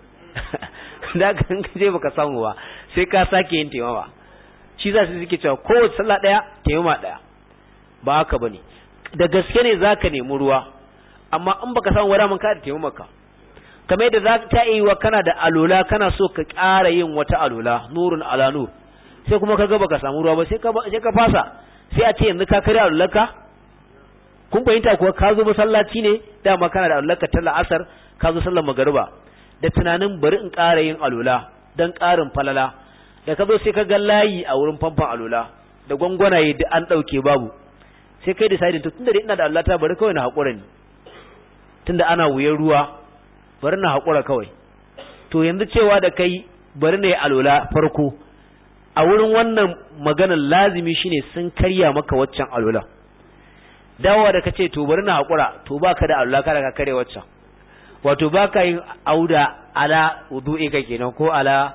Da kan je baka samu ba sai ka sake yin taimama. Shi za su suke cewa kowace sallah daya taimama daya. Ba haka bane. Da gaske ne zaka nemi ruwa amma in baka samu wara mun ka da taimamarka. Kamar yadda za ta yi wa kana da alola kana so ka ƙara yin wata alola nurun ala nur sai kuma kaga baka samu ruwa ba sai ka fasa sai a ce yanzu ka kare alolarka. Kun fahimta kuwa ka zo masallaci ne dama kana da alolarka ta la'asar ka zo sallar magariba da tunanin bari in ƙara yin alola dan ƙarin falala da ka zo sai ka ga layi a wurin famfon alola da gwangwanaye da an ɗauke babu sai kai decide to tunda ina da Allah ta bari kawai na haƙura ne tunda ana wuyan ruwa bari na haƙura kawai. To yanzu cewa da kai bari na yi alola farko a wurin wannan maganar lazimi shine sun karya maka waccan alola. Dawowa da kace to bari na haƙura to baka da alola kada ka kare waccan. Wato baka yin auda ala wudu'i ka kenan ko ala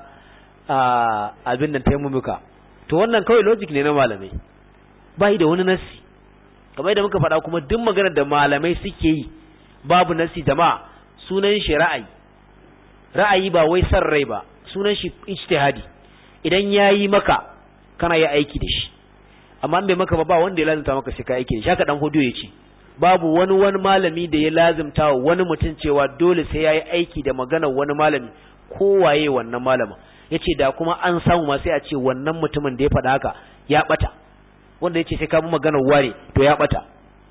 abin nan taimumuka. To wannan kawai logic ne na malamai. Bai da wani nasi. Kamar yadda muka faɗa kuma duk maganar da malamai suke yi babu nasi jama'a sunan shi ra'ayi ba wai san rai ba sunan shi ijtihadi idan yayi maka kana yi aiki da shi amma bai maka ba wanda ya lazimta maka sai ka aiki da shi haka dan hudu yace babu wani malami da ya lazimta wani mutum cewa dole sai yayi aiki da maganar wani malami ko waye wannan malama yace da kuma an samu ma sai a ce wannan mutumin da ya faɗa haka ya bata wanda yace sai ka bi maganar ware to ya bata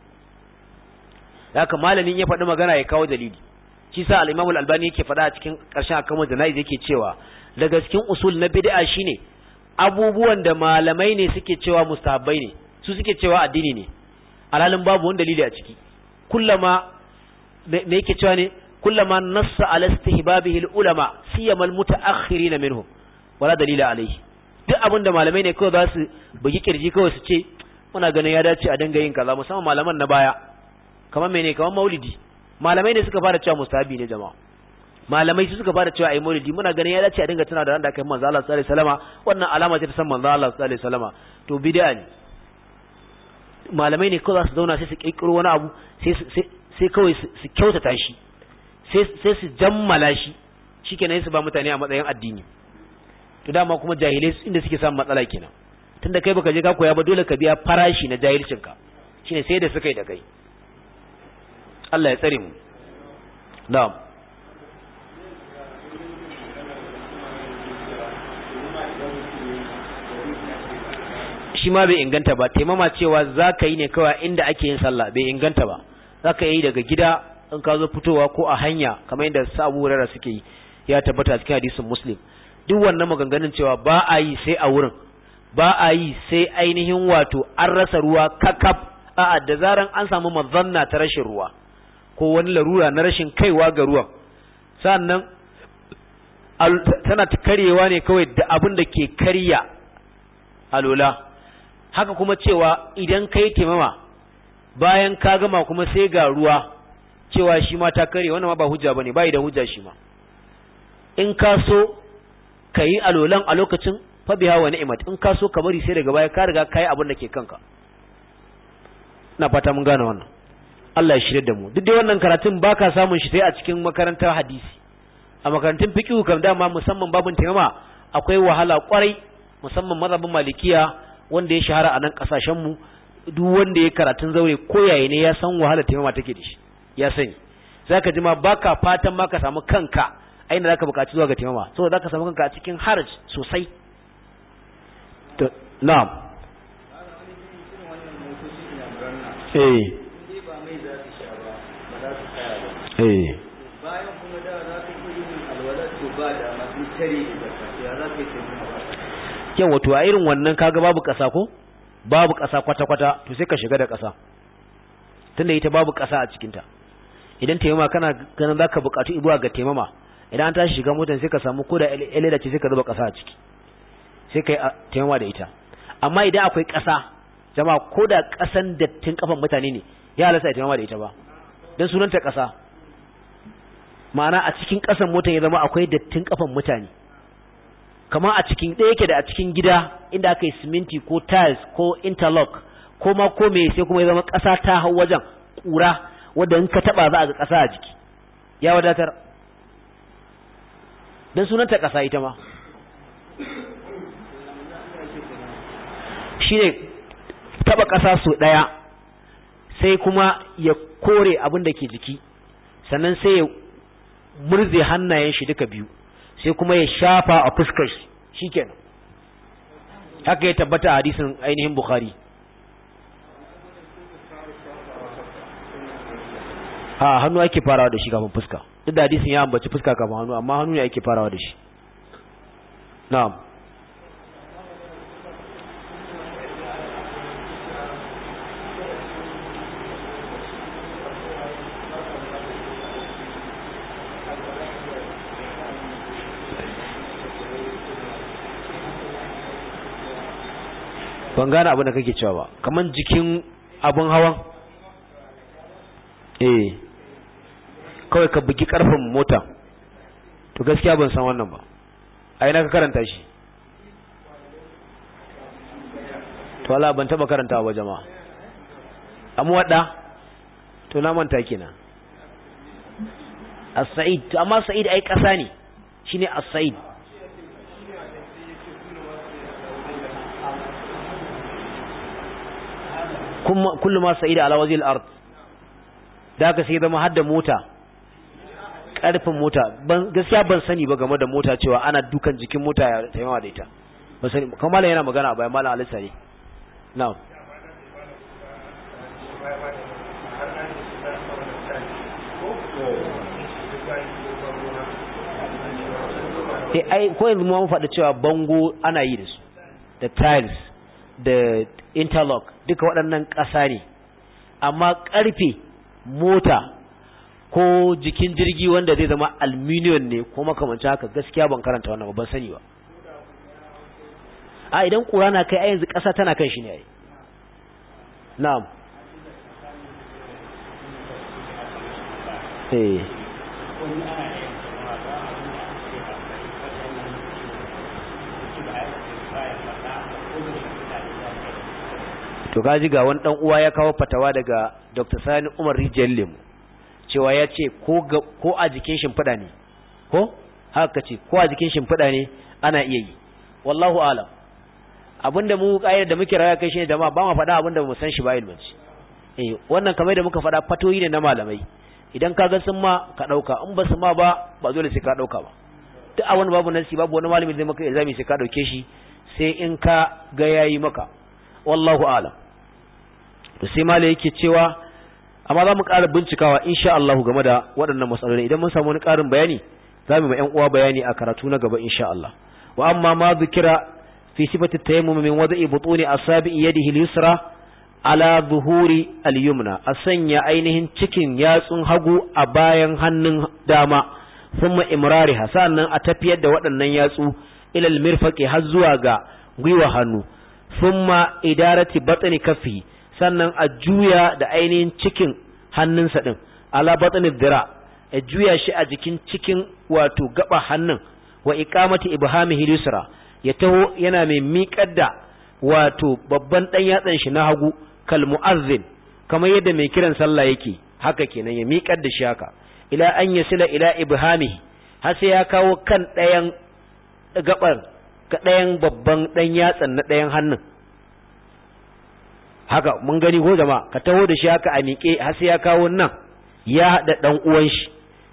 haka malamin ya faɗi magana ya kawo dalili. Shi sa al-Imam al-Albani yake faɗa a cikin ƙarshen akamu janaiz yake cewa daga cikin usul na bid'a shine abubuwan da malamai ne suke cewa mustahabbai ne su suke cewa addini ne alhalin babu wani dalili a ciki. Kullama me yake cewa ne kullama nassa ala istihbabihi al-ulama siyama al-mutaakhirin minhum wala dalila alayhi. Duk abin da malamai ne kawai za su bugi kirji kawai su ce muna ganin ya dace a dinga yin kaza musamman malaman na baya kamar mene kamar maulidi malamai ne suka fara cewa mustahabi ne jama'a malamai su suka fara cewa ai maulidi muna ganin ya dace a dinga tana da ran da kai manzo Allah sallallahu alaihi wasallama wannan alama ce ta san manzo Allah sallallahu alaihi wasallama to bid'a ne malamai ne kawai su zauna sai su kirkiro wani abu sai kawai su kyautata shi sai su jammala shi shikenan su ba mutane a matsayin addini to dama kuma jahilai inda suke samun matsala kenan tunda kai baka je ka koya ba dole ka biya farashi na jahilcinka shine sai da suka yi da kai Allah ya tsare mu. Na'am. Shi ma bai inganta ba, taimama cewa za ka yi ne kawai inda ake yin sallah bai inganta ba. Za ka yi daga gida in ka zo fitowa ko a hanya kamar yadda Abu Hurairah suke yi ya tabbata cikin hadisin Muslim. Duk wannan maganganun cewa ba a yi sai a wurin, ba a yi sai ainihin wato an rasa ruwa kakaf a'a da zaran an samu mazanna ta rashin ruwa. Ko wani larura na rashin kaiwa ga ruwan sannan tana karyewa ne kawai da abin da ke karya alola haka kuma cewa idan kai taimama bayan ka gama kuma sai ga ruwa cewa shi ma ta karye wannan ma ba hujja bane bai da hujja shi ma in ka so kai alolan a lokacin fa biha wa ni'mat in ka so ka bari sai daga baya ka riga kai abin da ke kanka ina fata mun gane wannan Allah ya shirye da mu duk dai wannan karatun baka samun shi sai a cikin makarantar hadisi a makarantun fiqh kam dama musamman babun taimama akwai wahala kwarai musamman mazhabin malikiya wanda ya shahara a nan kasashen mu duk wanda ya karatun zaure ko yayi ne ya san wahala taimama take da shi ya sani zaka ji ma baka fatan ma ka samu kanka aina zaka buƙaci zuwa ga taimama saboda zaka samu kanka a cikin haraj sosai to na'am bayan kuma da za ka yi yin alwalar to ba da masu tare da ya za ka yi taimaka yawa to a irin wannan kaga babu kasa ko babu ƙasa kwata-kwata to sai ka shiga da ƙasa tunda ita babu ƙasa a cikinta idan taimama kana ganin za ka buƙatu ibuwa ga taimama idan an tashi shiga motar sai ka samu ko da eleda ce sai ka zuba ƙasa a ciki sai ka yi taimama da ita amma idan akwai ƙasa jama'a ko da ƙasan dattin kafan mutane ne ya halasta taimama da ita ba don sunanta ƙasa ma'ana a cikin ƙasan motar ya zama akwai dattin kafan mutane kamar a cikin ɗaya yake da a cikin gida inda aka yi siminti ko tiles ko interlock ko ma ko me sai kuma ya zama ƙasa ta hau wajen ƙura wadda in ka taɓa za a ga ƙasa a jiki ya wadatar don sunanta ƙasa ita ma shi ne taɓa ƙasa so ɗaya sai kuma ya kore abin da ke jiki sannan sai ya murze hannayen shi duka biyu sai kuma ya shafa a fuskar shi kenan haka ya tabbata a hadisin ainihin Bukhari hannu ake farawa da shi kafin fuska duk da hadisin ya ambaci fuska kafin hannu amma hannu ne ake farawa da shi na'am ban gane abin da kake cewa ba kaman jikin abun hawan kawai ka bugi karfin mota to gaskiya ban san wannan ba a ina ka karanta shi to Allah ban taba karantawa ba jama'a amma wadda to na manta kenan as-sa'id to amma sa'id ai kasa ne shine as-sa'id kullu ma sa'ida ala wajhil ard da ka sai zama hadda mota karfin mota gaskiya ban sani ba game da mota cewa ana dukan jikin mota ya taimawa da ita ban sani kamar yana magana bayan malam Alisa ne na'am ai ko yanzu mun faɗa cewa bango ana yi da su da tiles da interlock duka waɗannan ƙasa ne amma ƙarfe mota ko jikin jirgi wanda zai zama aluminium ne ko makamancin haka gaskiya ban karanta wannan ban sani ba a idan ƙura na kai a yanzu ƙasa tana kan shi ne ai na'am to kaji ga wani dan uwa ya kawo fatawa daga Dr. Sani Umar Rijal Lemu cewa ya ce ko a jikin shimfiɗa ne ko haka ce ko a jikin shimfiɗa ne ana iya yi wallahu alam abinda mu kayyar da muke raya kai shi da ma ba mu faɗa abinda mu san shi ba ilmanci wannan kamar da muka faɗa fatoyi ne na malamai idan ka ga sun ma ka dauka in ba su ma ba dole sai ka dauka ba duk a wani babu nasi babu wani malami zai maka ilzami sai ka dauke shi sai in ka ga yayi maka wallahu alam to sai malai yake cewa amma za mu ƙara bincikawa insha Allah game da waɗannan matsaloli idan mun samu wani ƙarin bayani za mu yi ƴan uwa bayani a karatu na gaba insha Allah wa amma ma zikira fi sifati tayammum min wada'i butuni asabi yadihi al-yusra ala zuhuri al-yumna a sanya ainihin cikin yatsun hagu a bayan hannun dama thumma imrariha sannan a tafiyar da waɗannan yatsu ila al-mirfaqi har zuwa ga gwiwa hannu thumma idarati batni kaffi sannan a juya da ainihin cikin hannunsa din ala batni dhira a juya shi a jikin cikin wato gaba hannun wa iqamati ibhamihi al-yusra ya taho yana mai miƙar da wato babban dan yatsan shi na hagu kal mu'azzin kamar yadda mai kiran sallah yake haka kenan ya miƙar da shi haka ila an yasila ila ibhamihi har sai ya kawo kan ɗayan gabar ga ɗayan babban ɗan yatsan na ɗayan hannun haka mun gani ko jama'a ka taho da shi haka a miƙe har sai ya kawo nan ya haɗa ɗan uwan shi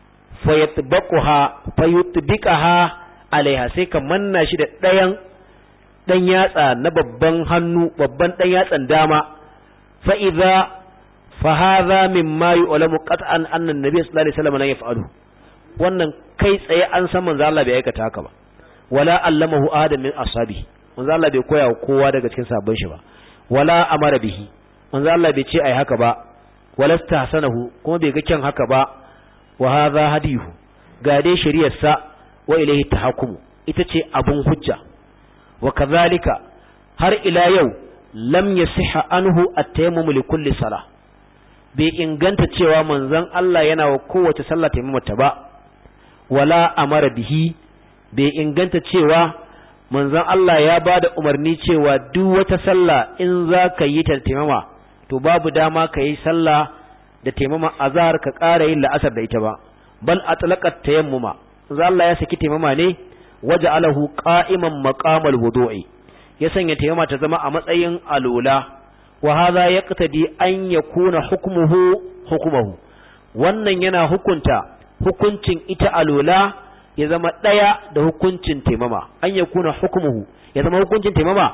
fayutbiqaha alaiha sai ka manna shi da ɗayan ɗan yatsa na babban hannu babban ɗan yatsan dama fa idza fa hadha mimma yu'lamu qat'an anna an-nabiy sallallahu alaihi wasallam la yaf'alu wannan kai tsaye an san manzo Allah bai aikata haka ba wala allamahu adam min ashabi manzo Allah bai koya wa kowa daga cikin sahabban shi ba wala amara bihi manzo Allah bai ce ai haka ba walasta hasanahu kuma bai ga kyan haka ba wa hadha hadihu ga dai shari'ar sa wa ilayhi tahakkumu ita ce abun hujja wa kadhalika har ila yau lam yasiha anhu at-tayammum li kulli salah bai inganta cewa manzon Allah yana wa kowace sallah tayammumta ba wala amara bihi bai inganta cewa manzon Allah ya bada umarni cewa duk wata sallah in za ka yi ta taimama to babu dama ka yi sallah da taimama azhar ka ƙara yin la'asar da ita ba bal atlaqat tayammuma manzon Allah ya saki taimama ne waja'alahu qa'iman maqamal wudu'i ya sanya taimama ta zama a matsayin alula wa hadha yaqtadi an yakuna hukmuhu wannan yana hukunta hukuncin ita alula ya zama daya da hukuncin taimama an yakuna hukmuhu ya zama hukuncin taimama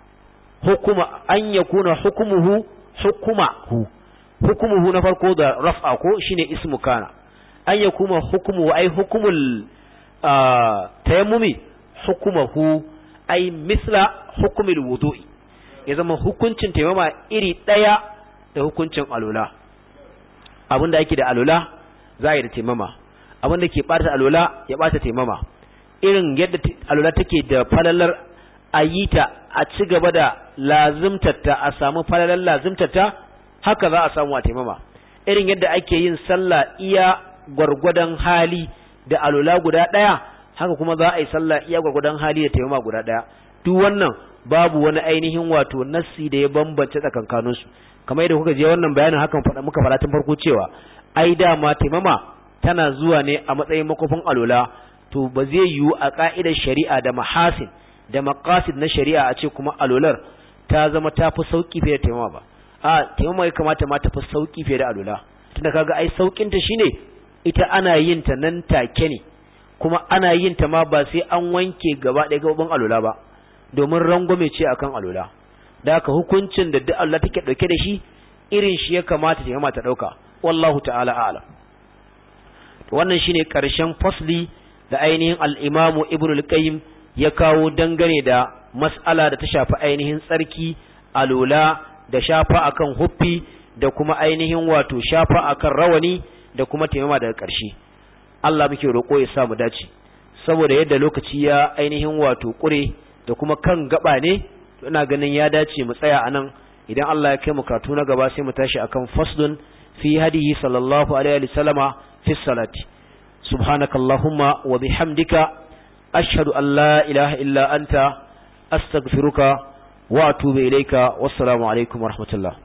an yakuna hukmuhu na farko da raf'a ko shine ismu kana an yakuma hukmuhu ay hukmul tayammumi hukmuhu ay misla hukmil wudu'i ya zama hukuncin taimama iri daya da hukuncin alula abinda yake da alula za a yi da taimama abinda ke bata alula ya bata taimama irin yadda alula take da falalar ayita a ci gaba da lazimtarta a samu falalar lazimtarta haka za a samu a taimama irin yadda ake yin sallah iya gwargwadon hali da alula guda daya haka kuma za a yi sallah iya gwargwadon hali da taimama guda daya duk wannan babu wani ainihin wato nassi da ya bambance tsakankanin su kamar yadda kuka je wannan bayanin hakan muka fara tun farko cewa ai dama taimama tana zuwa ne a matsayin makofin alula to ba zai yiwu a ka'idar shari'a da mahasin da maqasid na shari'a a ce kuma alular ta zama ta fi sauki fiye da taimama ba a taimama ya kamata ma ta fi sauki fiye da alula tunda kaga ai saukin ta shine ita ana yin ta nan take ne kuma ana yin ta ma ba sai an wanke gaba ɗaya gaban alula ba domin rangwame ce akan alula da haka hukuncin da duk Allah take dauke da shi irin shi ya kamata ta yama ta dauka wallahu ta'ala a'lam to wannan shine karshen fasli da ainihin al-Imam Ibn al-Qayyim ya kawo dangane da mas'ala da ta shafi ainihin tsarki alula da shafa akan huffi da kuma ainihin wato shafa akan rawani da kuma taimama daga karshe Allah muke roƙo ya sa mu dace saboda yadda lokaci ya ainihin wato kure da kuma kan gaba ne ina ganin ya dace mu tsaya anan idan Allah ya kai mu karatu na gaba sai mu tashi akan faslun fi hadihi sallallahu alaihi wa sallama fi salati subhanakallahumma wa bihamdika ashhadu an la ilaha illa anta astaghfiruka wa atubu ilayka wassalamu alaikum wa rahmatullah